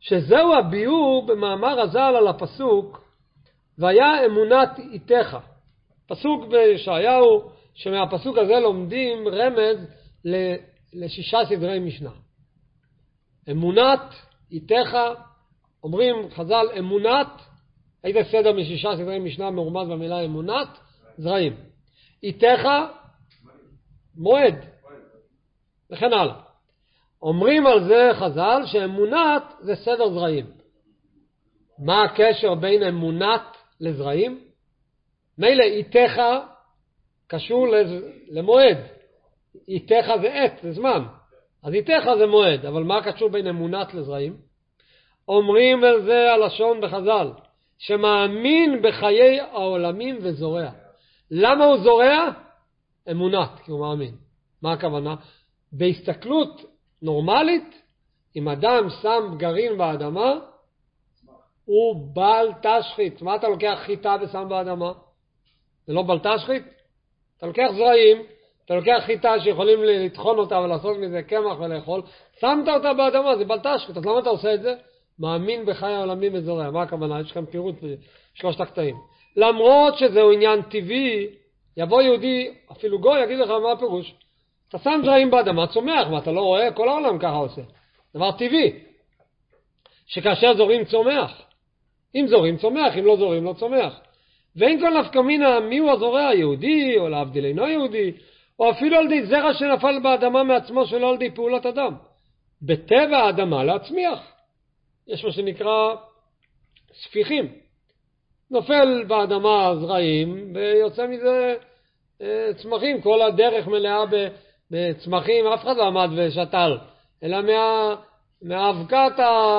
שזהו הביאור במאמר הז"ל על הפסוק, והיה אמונת איתך. פסוק בישעיהו, שמהפסוק הזה לומדים רמז לשישה סדרי משנה. אמונת איתך, אומרים חז"ל אמונת, איזה סדר משישה סדרי משנה מרומז במילה אמונת? זרעים. איתך, מועד, וכן הלאה. אומרים על זה חז"ל שאמונת זה סדר זרעים. מה הקשר בין אמונת לזרעים? מילא איתך קשור למועד. איתך זה עת, זה זמן. אז איתך זה מועד, אבל מה קשור בין אמונת לזרעים? אומרים על זה הלשון בחז"ל, שמאמין בחיי העולמים וזורע. למה הוא זורע? אמונת, כי הוא מאמין. מה הכוונה? בהסתכלות נורמלית, אם אדם שם גרעין באדמה, הוא בל תשחית. מה אתה לוקח חיטה ושם באדמה? זה לא בל תשחית? אתה לוקח זרעים, אתה לוקח חיטה שיכולים לטחון אותה ולעשות מזה קמח ולאכול, שמת אותה באדמה, זה בל תשחית. אז למה אתה עושה את זה? מאמין בחיי העולמים וזורע. מה הכוונה? יש כאן פירוט בשלושת הקטעים. למרות שזהו עניין טבעי, יבוא יהודי, אפילו גוי, יגיד לך מה הפירוש. אתה שם זרעים באדמה, צומח, מה אתה לא רואה? כל העולם ככה עושה. דבר טבעי. שכאשר זורים צומח. אם זורים צומח, אם לא זורים לא צומח. ואין כל נפקא מינה מי הוא הזורע, יהודי, או להבדיל אינו יהודי, או אפילו על ידי זרע שנפל באדמה מעצמו שלא על ידי פעולת אדם. בטבע האדמה להצמיח. יש מה שנקרא ספיחים. נופל באדמה זרעים, ויוצא מזה צמחים. כל הדרך מלאה בצמחים, אף אחד לא עמד ושתל, אלא מה, מהאבקת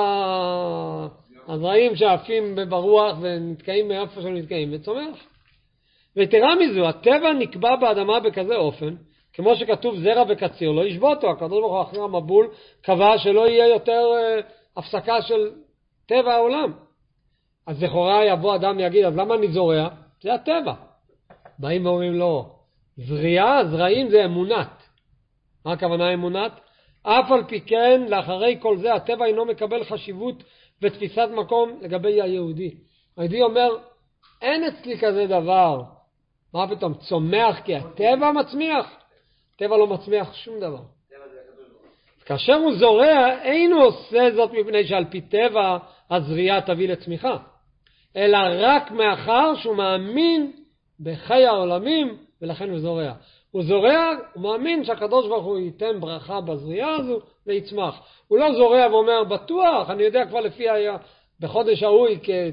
הזרעים שעפים ברוח ונתקעים מאיפה שהם נתקעים וצומח. ויתרה מזו, הטבע נקבע באדמה בכזה אופן, כמו שכתוב זרע וקציר, לא ישבותו. הקדוש ברוך הוא אחרי המבול קבע שלא יהיה יותר הפסקה של טבע העולם. אז לכאורה יבוא אדם ויגיד, אז למה אני זורע? זה הטבע. באים ואומרים לא, זריעה, זרעים זה אמונת. מה הכוונה אמונת? אף על פי כן, לאחרי כל זה, הטבע אינו מקבל חשיבות ותפיסת מקום לגבי היהודי. היהודי אומר, אין אצלי כזה דבר. מה פתאום? צומח כי הטבע מצמיח? הטבע לא מצמיח שום דבר. כאשר הוא זורע, אין הוא עושה זאת מפני שעל פי טבע הזריעה תביא לצמיחה, אלא רק מאחר שהוא מאמין בחיי העולמים, ולכן הוא זורע. הוא זורע, הוא מאמין שהקדוש ברוך הוא ייתן ברכה בזריעה הזו ויצמח. הוא לא זורע ואומר, בטוח, אני יודע כבר לפי היה, בחודש ההוא,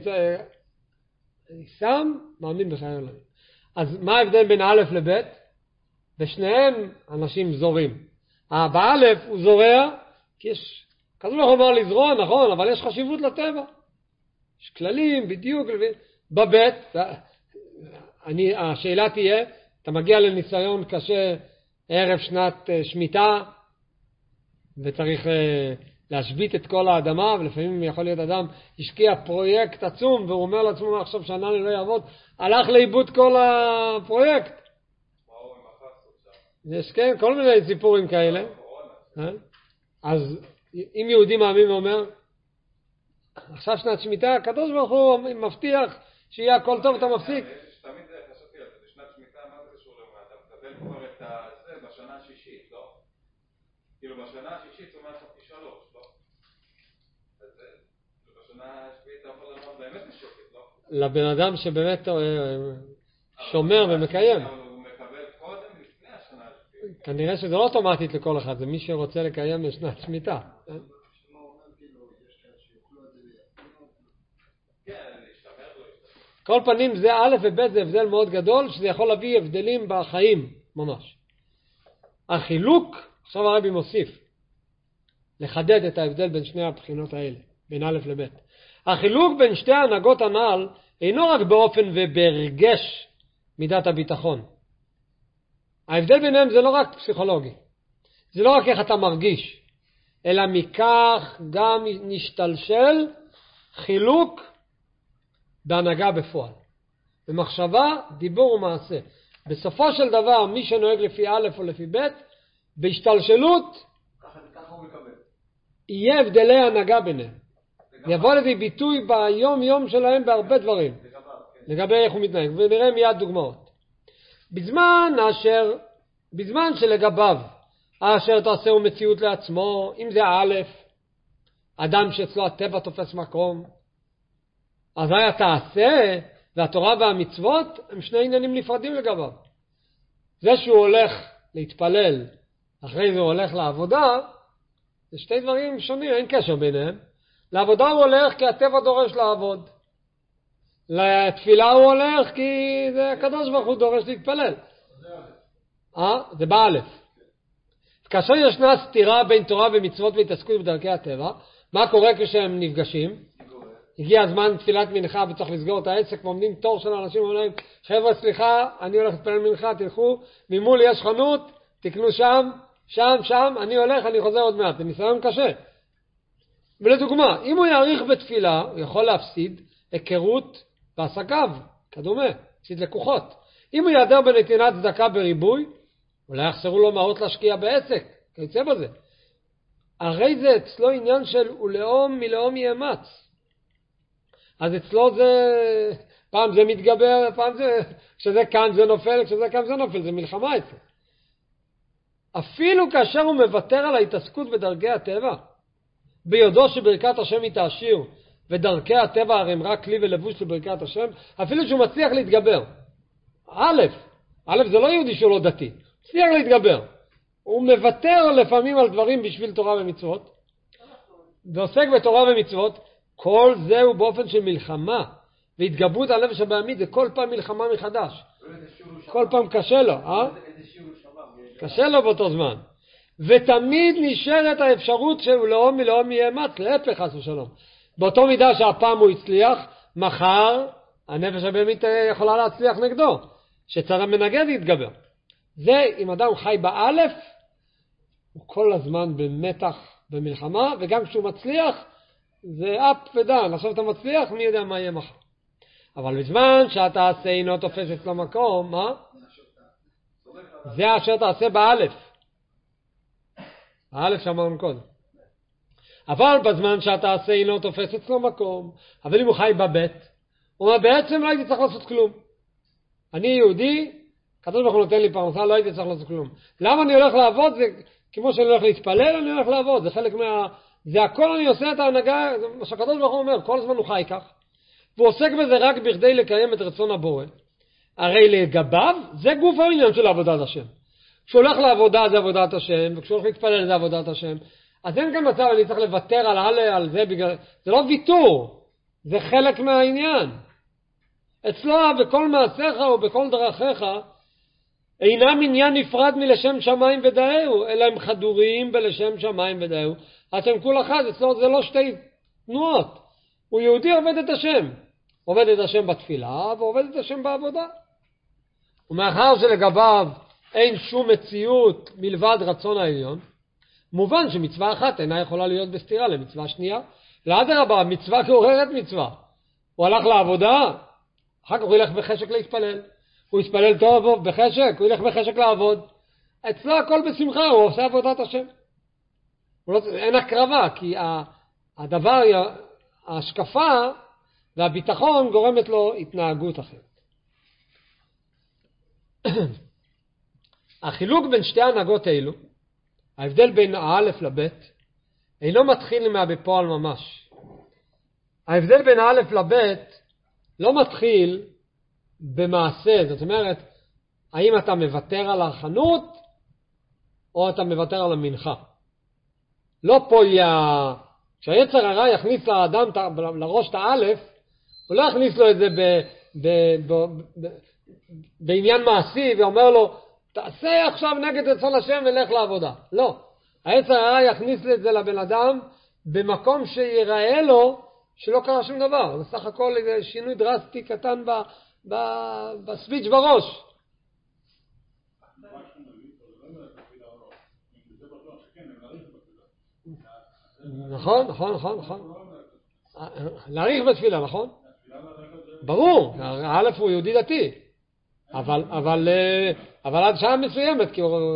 אני שם, מאמין בחיי העולמים. אז מה ההבדל בין א' לב'? בשניהם אנשים זורים. באלף הוא זורע, כי יש, כזו לא אומר לזרוע, נכון, אבל יש חשיבות לטבע. יש כללים, בדיוק. בבית, אני, השאלה תהיה, אתה מגיע לניסיון קשה ערב שנת שמיטה, וצריך להשבית את כל האדמה, ולפעמים יכול להיות אדם, השקיע פרויקט עצום, והוא אומר לעצמו, עכשיו שנה אני לא יעבוד, הלך לאיבוד כל הפרויקט. יש כן, כל מיני סיפורים כאלה. אז אם יהודי מאמין ואומר, עכשיו שנת שמיטה, הקדוש ברוך הוא מבטיח שיהיה הכל טוב, אתה מפסיק. תמיד זה חשבתי על זה, בשנת שמיטה, מה זה קשור למה? אתה מקבל כבר את זה בשנה השישית, לא? כאילו בשנה השישית הוא אומר לך פי שלוש, לא? בשנה השביעית אתה יכול לומר באמת בשקט, לא? לבן אדם שבאמת שומר ומקיים. כנראה שזה לא אוטומטית לכל אחד, זה מי שרוצה לקיים בשנת שמיטה. כל פנים זה א' וב' זה הבדל מאוד גדול, שזה יכול להביא הבדלים בחיים ממש. החילוק, עכשיו הרבי מוסיף, לחדד את ההבדל בין שני הבחינות האלה, בין א' לב'. החילוק בין שתי ההנהגות הנ"ל אינו רק באופן וברגש מידת הביטחון. ההבדל ביניהם זה לא רק פסיכולוגי, זה לא רק איך אתה מרגיש, אלא מכך גם נשתלשל חילוק בהנהגה בפועל. במחשבה, דיבור ומעשה. בסופו של דבר, מי שנוהג לפי א' או לפי ב', בהשתלשלות, ככה הוא מקבל. יהיה הבדלי הנהגה ביניהם. זה יבוא לידי ביטוי ביום יום שלהם בהרבה דברים. לגבי איך הוא מתנהג. ונראה מיד דוגמאות. בזמן אשר, בזמן שלגביו, אשר תעשה הוא מציאות לעצמו, אם זה א', אדם שאצלו הטבע תופס מקום, אז היה תעשה, והתורה והמצוות הם שני עניינים נפרדים לגביו. זה שהוא הולך להתפלל, אחרי זה הוא הולך לעבודה, זה שתי דברים שונים, אין קשר ביניהם. לעבודה הוא הולך כי הטבע דורש לעבוד. לתפילה הוא הולך כי זה הקדוש ברוך הוא דורש להתפלל. אה? זה באלף. כאשר ישנה סתירה בין תורה ומצוות והתעסקות בדרכי הטבע, מה קורה כשהם נפגשים? הגיע הזמן תפילת מנחה וצריך לסגור את העסק, ועומדים תור של אנשים ואומרים, חבר'ה סליחה, אני הולך להתפלל מנחה, תלכו, ממול יש חנות, תקנו שם, שם, שם, אני הולך, אני חוזר עוד מעט. זה ניסיון קשה. ולדוגמה, אם הוא יאריך בתפילה, הוא יכול להפסיד היכרות בעסקיו, כדומה, הפסיד לקוחות. אם הוא יעדר בנתינת צדקה בריבוי, אולי יחסרו לו מעות להשקיע בעסק, כיוצא בזה. הרי זה אצלו עניין של ולאום מלאום יאמץ. אז אצלו זה, פעם זה מתגבר, פעם זה, כשזה כאן זה נופל, כשזה כאן זה נופל, זה מלחמה אצלו. אפילו כאשר הוא מוותר על ההתעסקות בדרכי הטבע, ביודעו שברכת השם היא תעשיר, ודרכי הטבע הרי הם רק כלי ולבוש לברכת השם, אפילו שהוא מצליח להתגבר. א', א' זה לא יהודי שהוא לא דתי, מצליח להתגבר. הוא מוותר לפעמים על דברים בשביל תורה ומצוות, ועוסק בתורה ומצוות, כל זה הוא באופן של מלחמה, והתגברות על נפש הבהמית זה כל פעם מלחמה מחדש. כל פעם קשה לו, אה? קשה לו באותו זמן. ותמיד נשארת האפשרות שהוא לאום מלאום יאמץ, להפך חס ושלום. באותו מידה שהפעם הוא הצליח, מחר הנפש הבהמית יכולה להצליח נגדו, שצד המנגד יתגבר. זה אם אדם חי באלף, הוא כל הזמן במתח, במלחמה, וגם כשהוא מצליח, זה אפ ודן. עכשיו אתה מצליח, מי יודע מה יהיה מחר. אבל בזמן שאתה עשה אינו תופס אצלו מקום, מה? זה אשר תעשה באלף. האלף שאמרנו קודם. אבל בזמן שאתה עשה אינו תופס אצלו מקום, אבל אם הוא חי בבית, הוא אומר בעצם לא הייתי צריך לעשות כלום. אני יהודי, כתוב ברוך הוא נותן לי פרנסה, לא הייתי צריך לעשות כלום. למה אני הולך לעבוד? זה כמו שאני הולך להתפלל, אני הולך לעבוד. זה חלק מה... זה הכל אני עושה את ההנהגה, מה שהקדוש ברוך הוא אומר, כל הזמן הוא חי כך. והוא עוסק בזה רק בכדי לקיים את רצון הבורא. הרי לגביו, זה גוף העניין של עבודת השם. כשהוא הולך לעבודה זה עבודת השם, וכשהוא הולך להתפלל זה עבודת השם. אז אין כאן מצב, אני צריך לוותר על הלאה, על זה, בגלל... זה לא ויתור, זה חלק מהעניין. אצלו בכל מעשיך ובכל דרכיך, אינם עניין נפרד מלשם שמיים ודאהו, אלא הם חדוריים בלשם שמיים ודאהו. אתם כול אחד, אצלו זה לא שתי תנועות. הוא יהודי עובד את השם. עובד את השם בתפילה ועובד את השם בעבודה. ומאחר שלגביו אין שום מציאות מלבד רצון העליון, מובן שמצווה אחת אינה יכולה להיות בסתירה למצווה שנייה. לאדרבה, מצווה גוררת מצווה. הוא הלך לעבודה, אחר כך הוא ילך בחשק להתפלל. הוא יתפלל טוב בחשק, הוא ילך בחשק לעבוד. אצלו הכל בשמחה, הוא עושה עבודת השם. לא, אין הקרבה, כי הדבר, ההשקפה והביטחון גורמת לו התנהגות אחרת. החילוק בין שתי ההנהגות האלו, ההבדל בין האלף לבית, אינו מתחיל מהבפועל ממש. ההבדל בין האלף לבית לא מתחיל במעשה, זאת אומרת, האם אתה מוותר על החנות או אתה מוותר על המנחה. לא פה יהיה, כשהיצר הרע יכניס לאדם לראש את האלף, הוא לא יכניס לו את זה ב, ב, ב, ב, בעניין מעשי ואומר לו, תעשה עכשיו נגד רצון השם ולך לעבודה. לא. היצר הרע יכניס את זה לבן אדם במקום שיראה לו שלא קרה שום דבר. זה סך הכל שינוי דרסטי קטן ב, ב, בסוויץ' בראש. נכון, נכון, נכון, נכון. להאריך בתפילה, נכון? ברור, א' הוא יהודי דתי. אבל, אבל, אבל עד שעה מסוימת, כי הוא...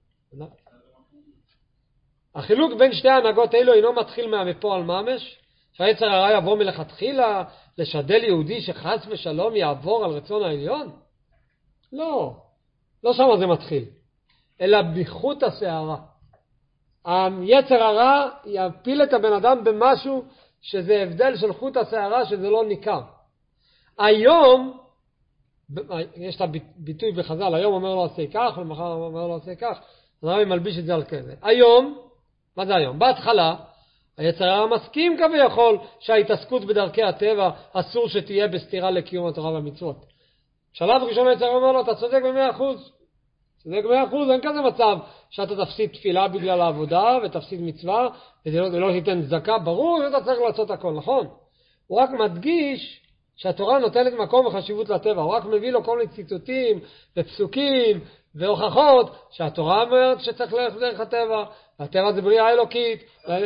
החילוק בין שתי ההנהגות האלו אינו מתחיל מהבפועל ממש, שהיצר הרע יבוא מלכתחילה לשדל יהודי שחס ושלום יעבור על רצון העליון? לא, לא שם זה מתחיל, אלא בחוט השערה. היצר הרע יפיל את הבן אדם במשהו שזה הבדל של חוט השערה שזה לא ניכר. היום, יש את הביטוי בחז"ל, היום אומר לו עשה כך, ומחר אומר לו עשה כך, אז הרב מלביש את זה על כזה. היום, מה זה היום? בהתחלה, היצר הרע מסכים כביכול שההתעסקות בדרכי הטבע אסור שתהיה בסתירה לקיום התורה והמצוות. שלב ראשון היצר הרע אומר לו, אתה צודק במאה אחוז. צודק במאה אחוז, אין כזה מצב שאתה תפסיד תפילה בגלל העבודה ותפסיד מצווה ולא תיתן צדקה, ברור שאתה צריך לעשות הכל, נכון? הוא רק מדגיש שהתורה נותנת מקום וחשיבות לטבע, הוא רק מביא לו כל מיני ציטוטים ופסוקים והוכחות שהתורה אומרת שצריך ללכת דרך הטבע, והטבע זה בריאה אלוקית,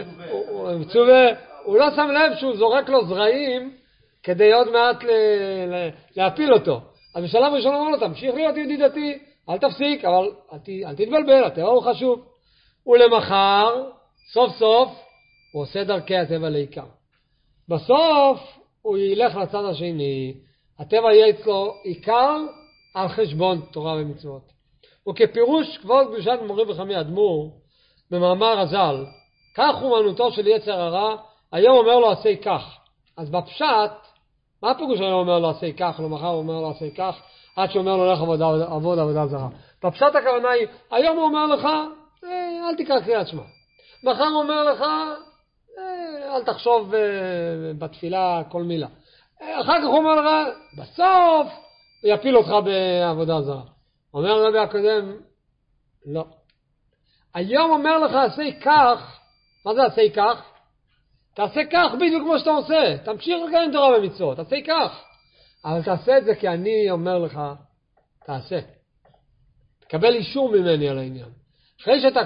הוא לא שם לב שהוא זורק לו זרעים כדי עוד מעט להפיל אותו. אז בשלב ראשון אומר לו, תמשיך להיות יהודי דתי, אל תפסיק, אבל אל תתבלבל, הטבע הוא חשוב. ולמחר, סוף סוף, הוא עושה דרכי הטבע לעיקר. בסוף הוא ילך לצד השני, הטבע יהיה אצלו עיקר על חשבון תורה ומצוות. וכפירוש כבוד קדושת מורי וחמי אדמו"ר במאמר הז"ל, כך אומנותו של יצר הרע, היום אומר לו עשה כך. אז בפשט, מה הפירוש היום אומר לו עשה כך, למחר הוא אומר לו עשה כך, עד שאומר לו לך עבוד, עבוד עבודה זרה. בפשט הכוונה היא, היום הוא אומר לך, אל תקרא קריאת שמע. מחר הוא אומר לך, אל תחשוב בתפילה כל מילה. אחר כך הוא אומר לך, בסוף הוא יפיל אותך בעבודה זרה. אומר הרבי הקודם, לא. היום אומר לך, עשה כך, מה זה עשה כך? תעשה כך בדיוק כמו שאתה עושה. תמשיך לקיים תורה ומצוות, תעשה כך. אבל תעשה את זה כי אני אומר לך, תעשה. תקבל אישור ממני על העניין. אחרי שאתה...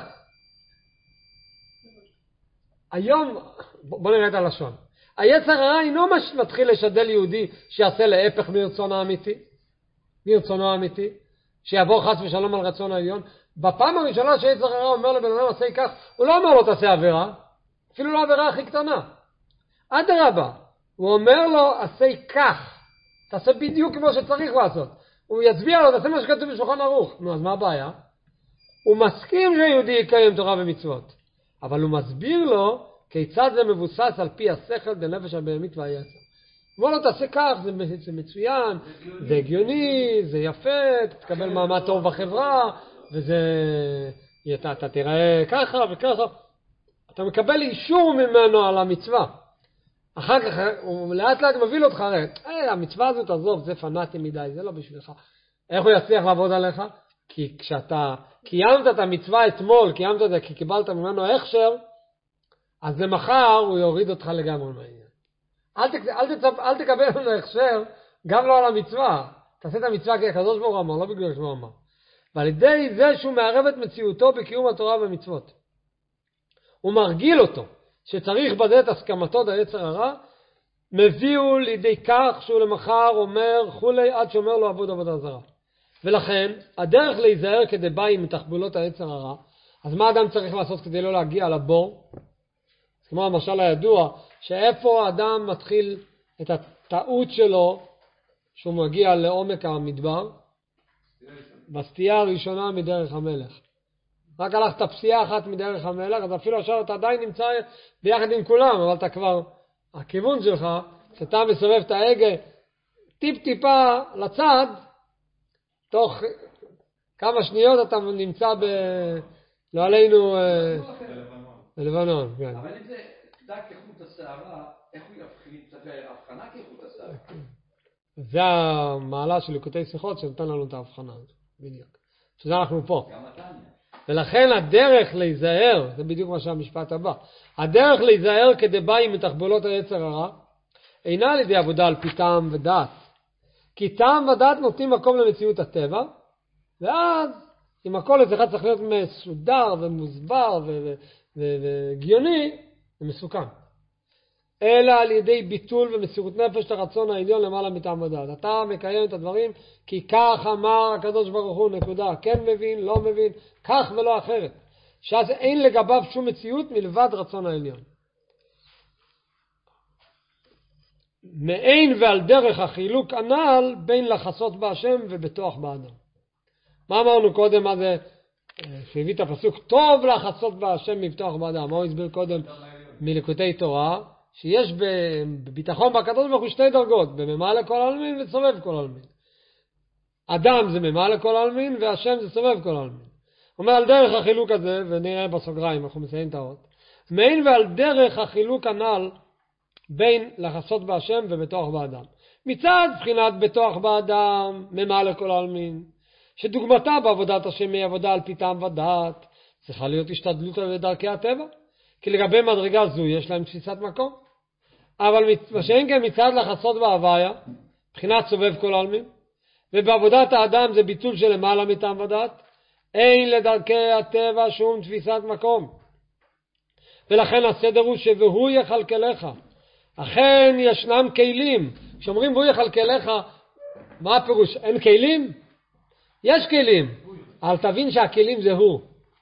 היום, בוא נראה את הלשון. היצר הרע אינו מתחיל לשדל יהודי שיעשה להפך מרצונו האמיתי. מרצונו האמיתי. שיעבור חס ושלום על רצון העליון. בפעם הראשונה שהיצר הרע אומר לבן אדם עשה כך, הוא לא אומר לו תעשה עבירה. אפילו לא עבירה הכי קטנה. אדרבה, הוא אומר לו עשה כך. תעשה בדיוק כמו שצריך לעשות. הוא יצביע לו, תעשה מה שכתוב בשולחן ערוך. נו, אז מה הבעיה? הוא מסכים שיהודי יקיים תורה ומצוות. אבל הוא מסביר לו כיצד זה מבוסס על פי השכל בנפש הבהמית והיצר. הוא אומר לו, תעשה כך, זה, זה מצוין, זה, זה הגיוני, זה יפה, תקבל מעמד טוב בחברה, וזה, אתה, אתה תראה ככה וככה. אתה מקבל אישור ממנו על המצווה. אחר כך הוא לאט לאט מביא אותך, הרי, hey, המצווה הזאת עזוב, זה פנאטי מדי, זה לא בשבילך. איך הוא יצליח לעבוד עליך? כי כשאתה קיימת את המצווה אתמול, קיימת את זה כי קיבלת ממנו הכשר, אז למחר הוא יוריד אותך לגמרי מהעניין. אל, תק, אל, תצפ, אל תקבל ממנו הכשר, גם לא על המצווה. תעשה את המצווה כי הקדוש ברוך הוא אמר, לא בגלל שהוא אמר. ועל ידי זה שהוא מערב את מציאותו בקיום התורה ומצוות. הוא מרגיל אותו. שצריך בזה את הסכמתו ליצר הרע, מביאו לידי כך שהוא למחר אומר חולי עד שאומר לו עבוד עבודה זרה. ולכן הדרך להיזהר כדי באי מתחבולות היצר הרע, אז מה אדם צריך לעשות כדי לא להגיע לבור? כמו המשל הידוע, שאיפה האדם מתחיל את הטעות שלו שהוא מגיע לעומק המדבר? בסטייה הראשונה מדרך המלך. רק הלכת פסיעה אחת מדרך המלך, אז אפילו עכשיו אתה עדיין נמצא ביחד עם כולם, אבל אתה כבר, הכיוון שלך, שאתה מסובב את ההגה טיפ טיפה לצד, תוך כמה שניות אתה נמצא ב... לא עלינו... בלבנון. אבל אם זה דק כחוט השערה, איך הוא יבחין? צריך להבחנה כחוט השערה. זה המעלה של ליקוטי שיחות שנתן לנו את ההבחנה הזאת, בדיוק. שזה אנחנו פה. גם התניא. ולכן הדרך להיזהר, זה בדיוק מה שהמשפט הבא, הדרך להיזהר כדי באי מתחבולות היצר הרע, אינה על ידי עבודה על פי טעם ודעת. כי טעם ודעת נותנים מקום למציאות הטבע, ואז אם הכל אצלך צריך להיות מסודר ומוסבר וגיוני, זה מסוכן. אלא על ידי ביטול ומסירות נפש לרצון העליון למעלה מטעם ודעת. אתה מקיים את הדברים כי כך אמר הקדוש ברוך הוא, נקודה. כן מבין, לא מבין, כך ולא אחרת. שאז אין לגביו שום מציאות מלבד רצון העליון. מעין ועל דרך החילוק הנ"ל בין לחסות בהשם ובטוח באדם. מה אמרנו קודם? מה זה שהביא את הפסוק טוב לחסות בהשם מבטוח באדם? מה הוא הסביר קודם מליקוטי תורה? שיש בביטחון בקדוש ברוך הוא שתי דרגות, בממה לכל העלמין וסובב כל העלמין. אדם זה ממה לכל העלמין והשם זה סובב כל העלמין. אומר על דרך החילוק הזה, ונראה בסוגריים, אנחנו מסיים את האות, מעין ועל דרך החילוק הנ"ל בין לחסות בהשם ובטוח באדם. מצד בחינת בטוח באדם, ממה לכל העלמין, שדוגמתה בעבודת השם היא עבודה על פי טעם ודעת, צריכה להיות השתדלות על דרכי הטבע, כי לגבי מדרגה זו יש להם תפיסת מקום. אבל מה שאין כן מצד לחסות בהוויה, בחינת סובב כל העלמין, ובעבודת האדם זה ביטול של למעלה מטעם ודעת, אין לדרכי הטבע שום תפיסת מקום. ולכן הסדר הוא שהוא יחלקלך. אכן ישנם כלים. כשאומרים והוא יחלקלך, מה הפירוש? אין כלים? יש כלים. אבל תבין שהכלים זה הוא.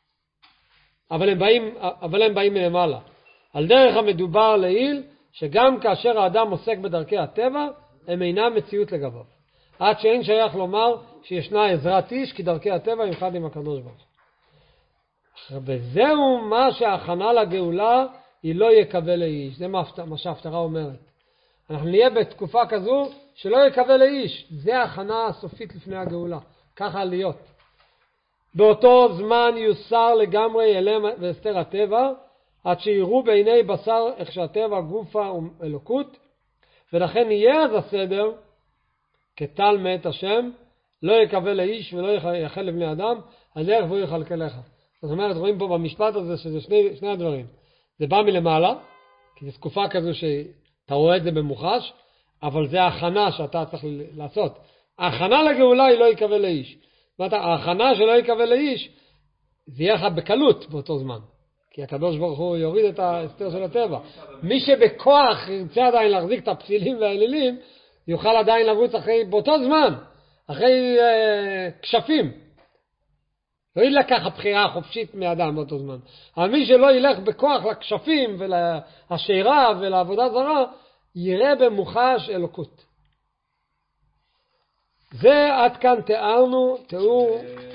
אבל הם באים, אבל הם באים מלמעלה. על דרך המדובר לעיל, שגם כאשר האדם עוסק בדרכי הטבע, הם אינם מציאות לגביו. עד שאין שייך לומר שישנה עזרת איש, כי דרכי הטבע יחד עם הקדוש ברוך הוא. וזהו מה שההכנה לגאולה היא לא יקבל לאיש. זה מה שההפטרה אומרת. אנחנו נהיה בתקופה כזו שלא יקבל לאיש. זה ההכנה הסופית לפני הגאולה. ככה להיות. באותו זמן יוסר לגמרי אלם והסתר הטבע, עד שיראו בעיני בשר איך שהטבע גופה ואלוקות, ולכן יהיה אז הסדר, כטל מאת השם, לא יקבל לאיש ולא יחל לבני אדם, על דרך והוא יחלקלך. זאת אומרת, רואים פה במשפט הזה שזה שני, שני הדברים. זה בא מלמעלה, כי זו תקופה כזו שאתה רואה את זה במוחש, אבל זה ההכנה שאתה צריך לעשות. ההכנה לגאולה היא לא יקבל לאיש. זאת אומרת, ההכנה שלא יקבל לאיש, זה יהיה לך בקלות באותו זמן. כי הקדוש ברוך הוא יוריד את ההסתר של הטבע. מי שבכוח ירצה עדיין להחזיק את הפסילים והאלילים, יוכל עדיין לרוץ אחרי, באותו זמן, אחרי אה, כשפים. לא ילקח הבחירה החופשית מאדם באותו זמן. אבל מי שלא ילך בכוח לכשפים ולהשירה ולעבודה זרה, יראה במוחש אלוקות. זה עד כאן תיארנו, תיאור...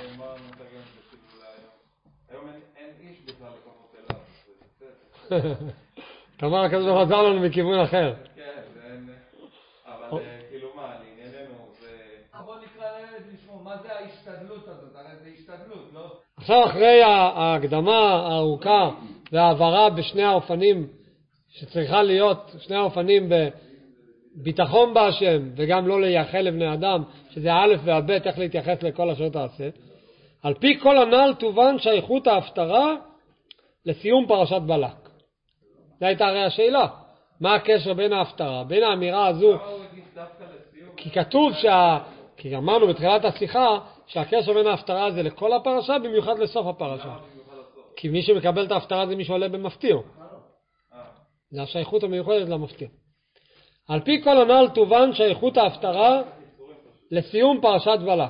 היום אין איש בכלל לקוחות אליו. כלומר, הקדוש ברוך הוא עזר לנו מכיוון אחר. כן, אבל כאילו מה, לענייננו זה... בוא נקרא לילד לשמוע, מה זה ההשתדלות הזאת? הרי זה השתדלות, לא? עכשיו אחרי ההקדמה הארוכה והעברה בשני האופנים שצריכה להיות, שני האופנים בביטחון בהשם וגם לא לייחל לבני אדם, שזה האלף והבית, איך להתייחס לכל אשר תעשה. על פי כל הנ"ל תובן שייכות ההפטרה לסיום פרשת בלק. זו הייתה הרי השאלה. מה הקשר בין ההפטרה, בין האמירה הזו? כי כתוב שה... כי אמרנו בתחילת השיחה שהקשר בין ההפטרה זה לכל הפרשה, במיוחד לסוף הפרשה. כי מי שמקבל את ההפטרה זה מי שעולה במפטיר. זה השייכות המיוחדת למפטיר. על פי כל הנ"ל תובן שייכות ההפטרה לסיום פרשת בלק.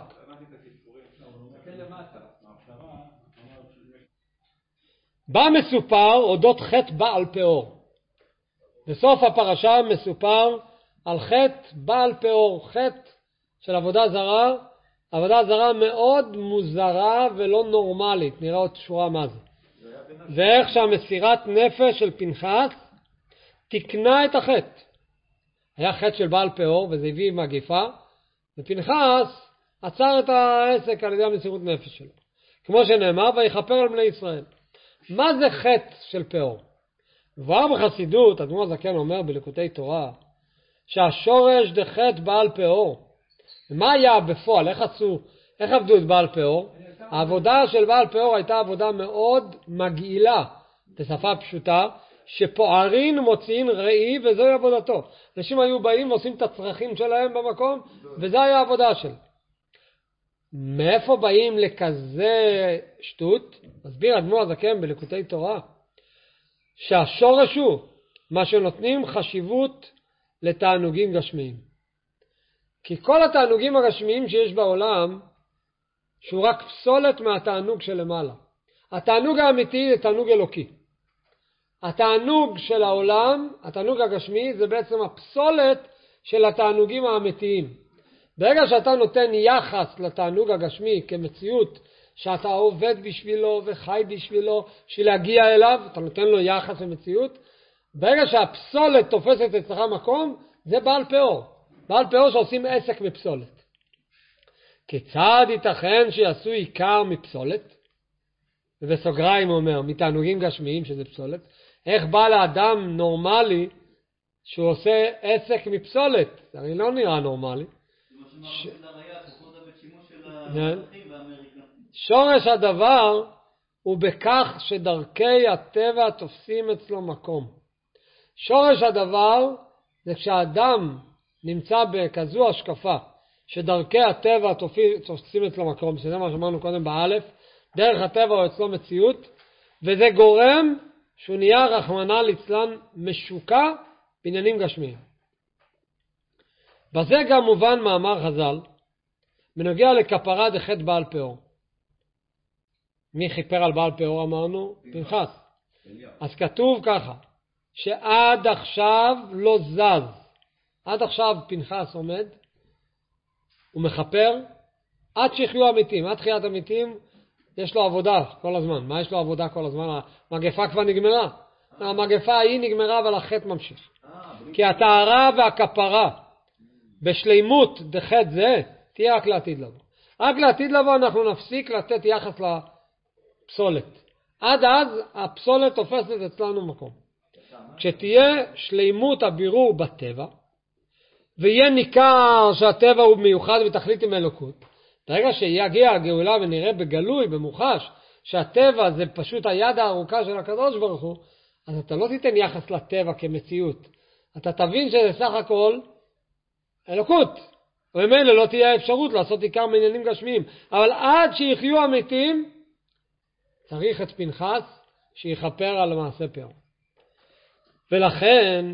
בה מסופר אודות חטא בעל פאור. בסוף הפרשה מסופר על חטא בעל פאור, חטא של עבודה זרה, עבודה זרה מאוד מוזרה ולא נורמלית. נראה עוד שורה מה זה. ואיך שהמסירת נפש של פנחס תקנה את החטא. היה חטא של בעל פאור וזה הביא מגיפה, ופנחס עצר את העסק על ידי המסירות נפש שלו. כמו שנאמר, ויכפר על בני ישראל. מה זה חטא של פאור? כבר בחסידות, אדמו"ר הזקן אומר בליקוטי תורה, שהשורש זה חטא בעל פאור. מה היה בפועל? איך עשו? איך עבדו את בעל פאור? העבודה של בעל פאור הייתה עבודה מאוד מגעילה, בשפה פשוטה, שפוערין מוציאים ראי וזוהי עבודתו. אנשים היו באים ועושים את הצרכים שלהם במקום, וזו היה העבודה של. מאיפה באים לכזה שטות? מסביר אדמו"ר הזקן בליקוטי תורה, שהשורש הוא מה שנותנים חשיבות לתענוגים גשמיים. כי כל התענוגים הגשמיים שיש בעולם, שהוא רק פסולת מהתענוג שלמעלה. התענוג האמיתי זה תענוג אלוקי. התענוג של העולם, התענוג הגשמי, זה בעצם הפסולת של התענוגים האמיתיים. ברגע שאתה נותן יחס לתענוג הגשמי כמציאות, שאתה עובד בשבילו וחי בשבילו, בשביל להגיע אליו, אתה נותן לו יחס למציאות, ברגע שהפסולת תופסת אצלך מקום, זה בעל פאור. בעל פאור שעושים עסק מפסולת. כיצד ייתכן שיעשו עיקר מפסולת? ובסוגריים אומר, מתענוגים גשמיים שזה פסולת. איך בא לאדם נורמלי שהוא עושה עסק מפסולת? זה הרי לא נראה נורמלי. ש... שורש הדבר הוא בכך שדרכי הטבע תופסים אצלו מקום. שורש הדבר זה כשהאדם נמצא בכזו השקפה שדרכי הטבע תופסים אצלו מקום, שזה מה שאמרנו קודם באלף, דרך הטבע הוא אצלו מציאות, וזה גורם שהוא נהיה רחמנא ליצלן משוקע בעניינים גשמיים. בזה גם מובן מאמר חז"ל בנוגע לכפרה דחטא בעל פאור. מי חיפר על בעל פאור אמרנו? פנחס. אז כתוב ככה, שעד עכשיו לא זז. עד עכשיו פנחס עומד, הוא מחפר, עד שיחיו המתים, עד חיית המתים, יש לו עבודה כל הזמן. מה יש לו עבודה כל הזמן? המגפה כבר נגמרה. המגפה היא נגמרה, אבל החטא ממשיך. כי הטהרה והכפרה בשלימות דחטא זה, תהיה רק לעתיד לבוא. רק לעתיד לבוא אנחנו נפסיק לתת יחס לפסולת. עד אז הפסולת תופסת אצלנו מקום. כשתהיה שלימות הבירור בטבע, ויהיה ניכר שהטבע הוא מיוחד ותכלית עם אלוקות, ברגע שיגיע הגאולה ונראה בגלוי, במוחש, שהטבע זה פשוט היד הארוכה של הקדוש ברוך הוא, אז אתה לא תיתן יחס לטבע כמציאות. אתה תבין שזה סך הכל אלוקות. וממילא לא תהיה אפשרות לעשות עיקר מעניינים גשמיים. אבל עד שיחיו המתים, צריך את פנחס שיכפר על מעשה פאור. ולכן,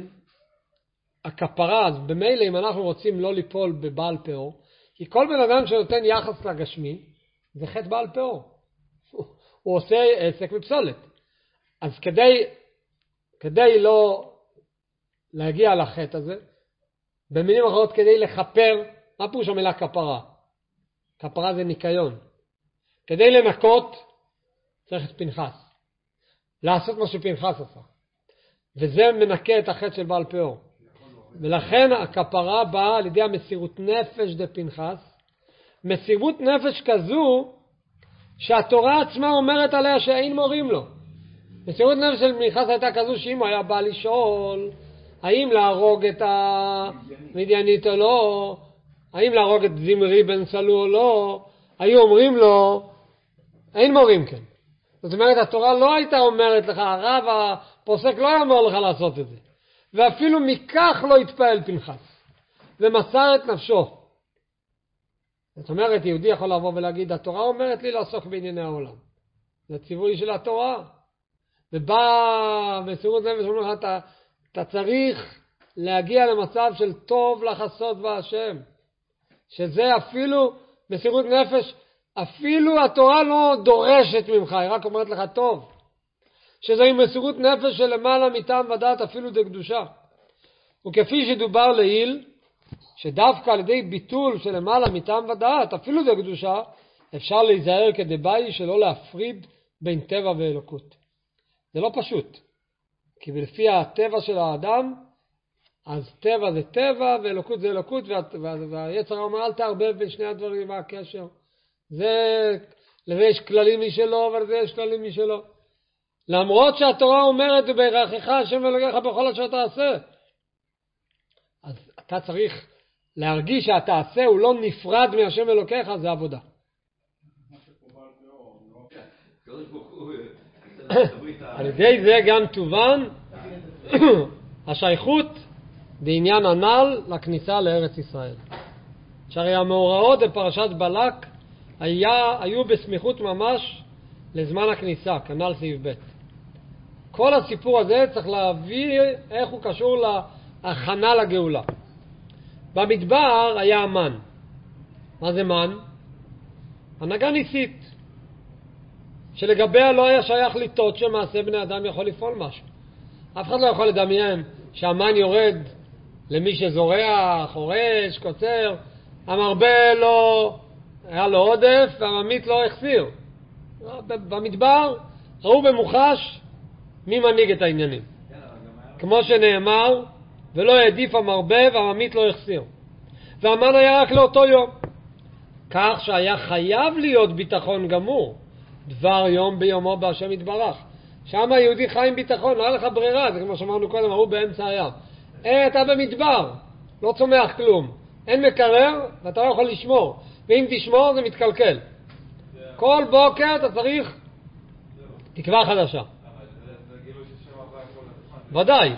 הכפרה, אז במילא אם אנחנו רוצים לא ליפול בבעל פאור, כי כל בן אדם שנותן יחס לגשמי, זה חטא בעל פאור. הוא עושה עסק בפסולת. אז כדי, כדי לא להגיע לחטא הזה, במילים אחרות כדי לחפר, מה פירוש המילה כפרה? כפרה זה ניקיון. כדי לנקות, צריך את פנחס. לעשות מה שפנחס עשה. וזה מנקה את החטא של בעל פאור. ולכן הכפרה באה על ידי המסירות נפש דה פנחס. מסירות נפש כזו שהתורה עצמה אומרת עליה שאין מורים לו. מסירות נפש של פנחס הייתה כזו שאם הוא היה בא לשאול האם להרוג את המדיינית או לא, האם להרוג את זמרי בן סלו או לא, היו אומרים לו אין מורים כן. זאת אומרת התורה לא הייתה אומרת לך, הרב הפוסק לא היה אומר לך לעשות את זה. ואפילו מכך לא התפעל פנחס ומסר את נפשו. זאת אומרת יהודי יכול לבוא ולהגיד התורה אומרת לי לעסוק בענייני העולם, זה ציווי של התורה. ובא מסירות נפש ואומר לך אתה, אתה צריך להגיע למצב של טוב לחסות בהשם, שזה אפילו מסירות נפש, אפילו התורה לא דורשת ממך, היא רק אומרת לך טוב, שזה עם מסירות נפש של למעלה מטעם ודעת אפילו דקדושה. וכפי שדובר לעיל, שדווקא על ידי ביטול של למעלה מטעם ודעת אפילו דקדושה, אפשר להיזהר כדבעי שלא להפריד בין טבע ואלוקות. זה לא פשוט, כי לפי הטבע של האדם, אז טבע זה טבע ואלוקות זה אלוקות, והיצר אומר אל תערבב בין שני הדברים, מה הקשר? זה, לזה יש כללים משלו ולזה יש כללים משלו. למרות שהתורה אומרת וברכך השם אלוקיך בכל אשר תעשה, אז אתה צריך להרגיש שהתעשה הוא לא נפרד מהשם אלוקיך, זה עבודה. על ידי זה גם תובן השייכות בעניין הנ"ל לכניסה לארץ ישראל. שהרי המאורעות בפרשת בלק היה, היו בסמיכות ממש לזמן הכניסה, כנ"ל סעיף ב'. כל הסיפור הזה צריך להביא איך הוא קשור להכנה לגאולה. במדבר היה המן. מה זה מן? הנהגה ניסית, שלגביה לא היה שייך לטעות שמעשה בני אדם יכול לפעול משהו. אף אחד לא יכול לדמיין שהמן יורד למי שזורע, חורש, קוצר, המרבה לא, היה לו עודף והממית לא החסיר. במדבר ראו במוחש מי מנהיג את העניינים. כמו שנאמר, ולא העדיף המרבה והממית לא החסיר. והמן היה רק לאותו יום. כך שהיה חייב להיות ביטחון גמור. דבר יום ביומו בהשם יתברך. שם היהודי חי עם ביטחון, לא היה לך ברירה, זה כמו שאמרנו קודם, ראו באמצע הים. אה, אתה במדבר, לא צומח כלום. אין מקרר ואתה לא יכול לשמור. ואם תשמור זה מתקלקל. כל בוקר אתה צריך תקווה חדשה. ודאי.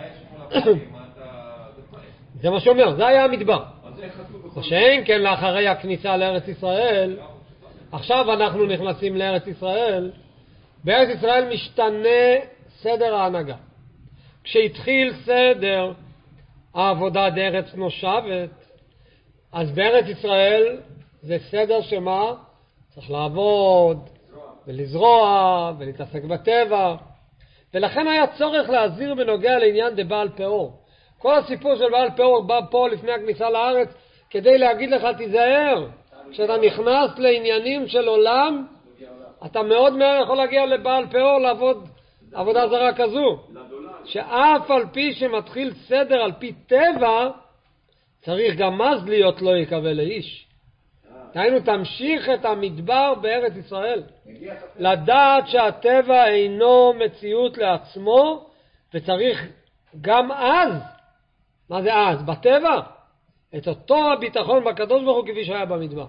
זה מה שאומר, זה היה המדבר. מה שאין כן לאחרי הכניסה לארץ ישראל, עכשיו אנחנו נכנסים לארץ ישראל, בארץ ישראל משתנה סדר ההנהגה. כשהתחיל סדר העבודה בארץ נושבת, אז בארץ ישראל זה סדר שמה? צריך לעבוד ולזרוע ולהתעסק בטבע, ולכן היה צורך להזהיר בנוגע לעניין דבעל פאור. כל הסיפור של בעל פאור בא פה לפני הכניסה לארץ כדי להגיד לך תיזהר, כשאתה נכנס לעניינים של עולם אתה מאוד מהר יכול להגיע לבעל פאור לעבוד עבודה זרה כזו, שאף על פי שמתחיל סדר על פי טבע צריך גם אז להיות לא יקווה לאיש. דהיינו תמשיך את המדבר בארץ ישראל, לדעת שהטבע אינו מציאות לעצמו, וצריך גם אז, מה זה אז? בטבע, את אותו הביטחון בקדוש ברוך הוא כפי שהיה במדבר.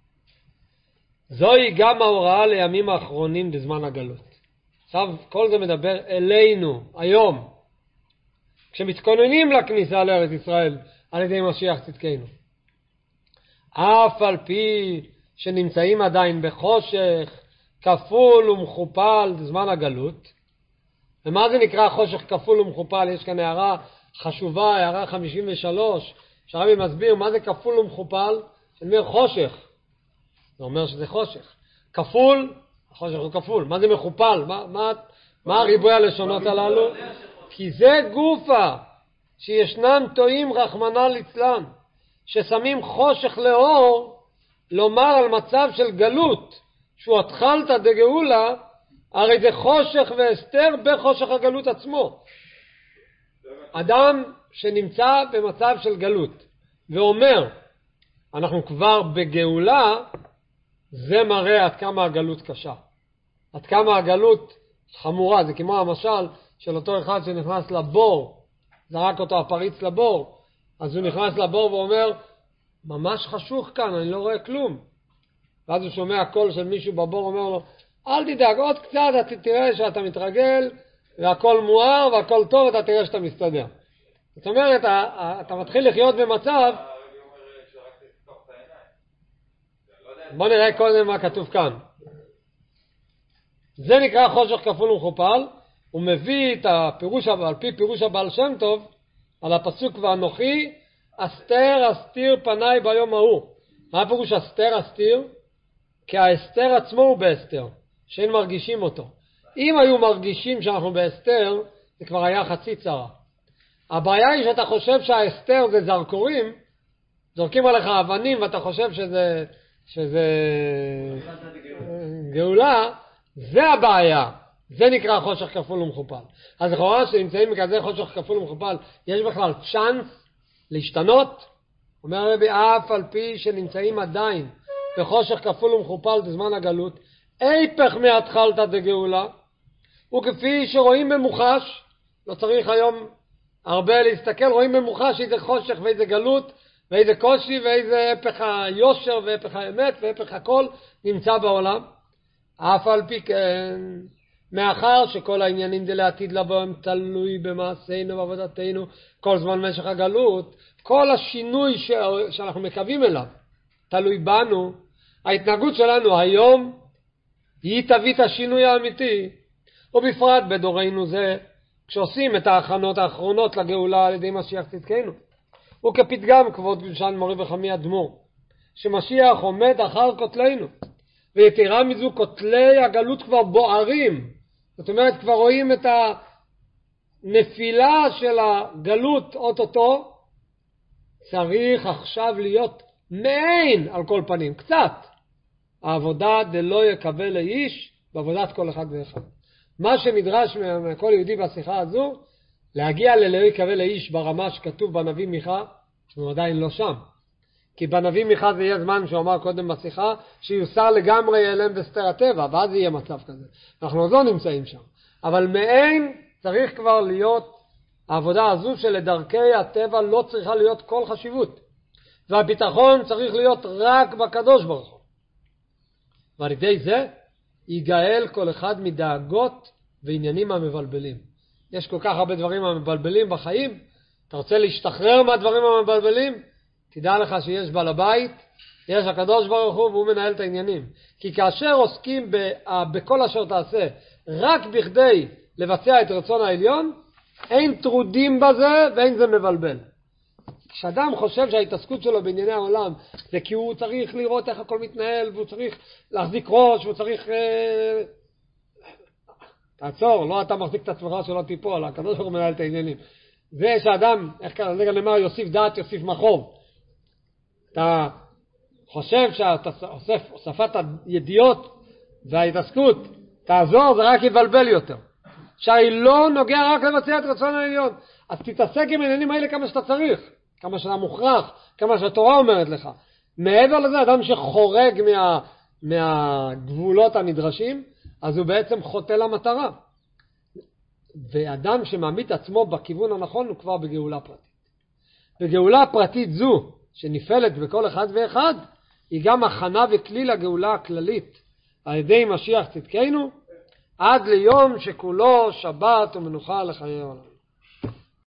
זוהי גם ההוראה לימים האחרונים בזמן הגלות. עכשיו כל זה מדבר אלינו היום, כשמתכוננים לכניסה לארץ ישראל על ידי משיח צדקנו. אף על פי שנמצאים עדיין בחושך כפול ומכופל בזמן הגלות. ומה זה נקרא חושך כפול ומכופל? יש כאן הערה חשובה, הערה חמישים ושלוש, שהרבי מסביר מה זה כפול ומכופל. זה אומר חושך, זה אומר שזה חושך כפול, החושך הוא כפול. מה זה מכופל? מה, מה, מה הריבוי הלשונות הללו? כי זה גופה שישנם טועים רחמנא ליצלן ששמים חושך לאור, לומר על מצב של גלות שהוא התחלת דגאולה, הרי זה חושך והסתר בחושך הגלות עצמו. אדם שנמצא במצב של גלות ואומר אנחנו כבר בגאולה, זה מראה עד כמה הגלות קשה, עד כמה הגלות חמורה. זה כמו המשל של אותו אחד שנכנס לבור, זרק אותו הפריץ לבור, אז הוא נכנס לבור ואומר ממש חשוך כאן, אני לא רואה כלום. ואז הוא שומע קול של מישהו בבור אומר לו אל תדאג, עוד קצת אתה תראה שאתה מתרגל והכל מואר והכל טוב, אתה תראה שאתה מסתדר. זאת אומרת, אתה מתחיל לחיות במצב. בוא נראה קודם מה כתוב כאן. זה נקרא חושך כפול ומכופל. הוא מביא את הפירוש, על פי פירוש הבעל שם טוב, על הפסוק ואנוכי אסתר אסתיר פניי ביום ההוא. מה הפירוש אסתר אסתיר? כי האסתר עצמו הוא באסתר, שאין מרגישים אותו. אם היו מרגישים שאנחנו באסתר, זה כבר היה חצי צרה. הבעיה היא שאתה חושב שהאסתר זה זרקורים, זורקים עליך אבנים ואתה חושב שזה, שזה גאולה, זה הבעיה. זה נקרא חושך כפול ומכופל. אז לכאורה שנמצאים בכזה חושך כפול ומכופל, יש בכלל צ'אנס להשתנות? אומר הרבי, אף על פי שנמצאים עדיין בחושך כפול ומכופל בזמן הגלות, היפך מהתחלתא דגאולה, וכפי שרואים במוחש, לא צריך היום הרבה להסתכל, רואים במוחש איזה חושך ואיזה גלות ואיזה קושי ואיזה הפך היושר והפך האמת והפך הכל נמצא בעולם. אף על פי כן, מאחר שכל העניינים זה לעתיד לבוא הם תלוי במעשינו ועבודתנו כל זמן משך הגלות, כל השינוי ש... שאנחנו מקווים אליו תלוי בנו. ההתנהגות שלנו היום היא תביא את השינוי האמיתי, ובפרט בדורנו זה כשעושים את ההכנות האחרונות לגאולה על ידי משיח צדקנו. וכפתגם כבוד קדושן מורי וחמי אדמו"ר, שמשיח עומד אחר כותלנו, ויתרה מזו כותלי הגלות כבר בוערים. זאת אומרת כבר רואים את הנפילה של הגלות אוטוטו, צריך עכשיו להיות מעין על כל פנים, קצת. העבודה דלא יקבל לאיש בעבודת כל אחד ואחד. מה שנדרש מכל יהודי בשיחה הזו, להגיע ללא יקבל לאיש ברמה שכתוב בנביא מיכה, אנחנו עדיין לא שם. כי בנביא מיכה זה יהיה זמן שהוא אמר קודם בשיחה, שיוסר לגמרי ילם וסתר הטבע, ואז יהיה מצב כזה. אנחנו עוד לא נמצאים שם. אבל מעין צריך כבר להיות העבודה הזו שלדרכי הטבע לא צריכה להיות כל חשיבות. והביטחון צריך להיות רק בקדוש ברוך הוא. ועל ידי זה יגאל כל אחד מדאגות ועניינים המבלבלים. יש כל כך הרבה דברים המבלבלים בחיים. אתה רוצה להשתחרר מהדברים המבלבלים? תדע לך שיש בעל הבית, יש הקדוש ברוך הוא והוא מנהל את העניינים. כי כאשר עוסקים בכל אשר תעשה רק בכדי לבצע את רצון העליון, אין טרודים בזה ואין זה מבלבל. כשאדם חושב שההתעסקות שלו בענייני העולם זה כי הוא צריך לראות איך הכל מתנהל והוא צריך להחזיק ראש והוא צריך אה... תעצור, לא אתה מחזיק את עצמך שלא תיפול, הקדוש ברוך הוא מנהל את העניינים. זה שאדם, איך כאן, זה גם נאמר יוסיף דעת יוסיף מחוב. אתה חושב שאתה אוסף, אוספת הידיעות וההתעסקות תעזור, זה רק יבלבל יותר. שהיא לא נוגע רק לבצע את רצון העליון. אז תתעסק עם העניינים האלה כמה שאתה צריך, כמה שאתה מוכרח, כמה שהתורה אומרת לך. מעבר לזה, אדם שחורג מה, מהגבולות הנדרשים, אז הוא בעצם חוטא למטרה. ואדם שמעמיד עצמו בכיוון הנכון הוא כבר בגאולה פרטית. בגאולה פרטית זו, שנפעלת בכל אחד ואחד, היא גם הכנה וכלי לגאולה הכללית, על ידי משיח צדקנו, עד ליום שכולו שבת ומנוחה לחיי העולם.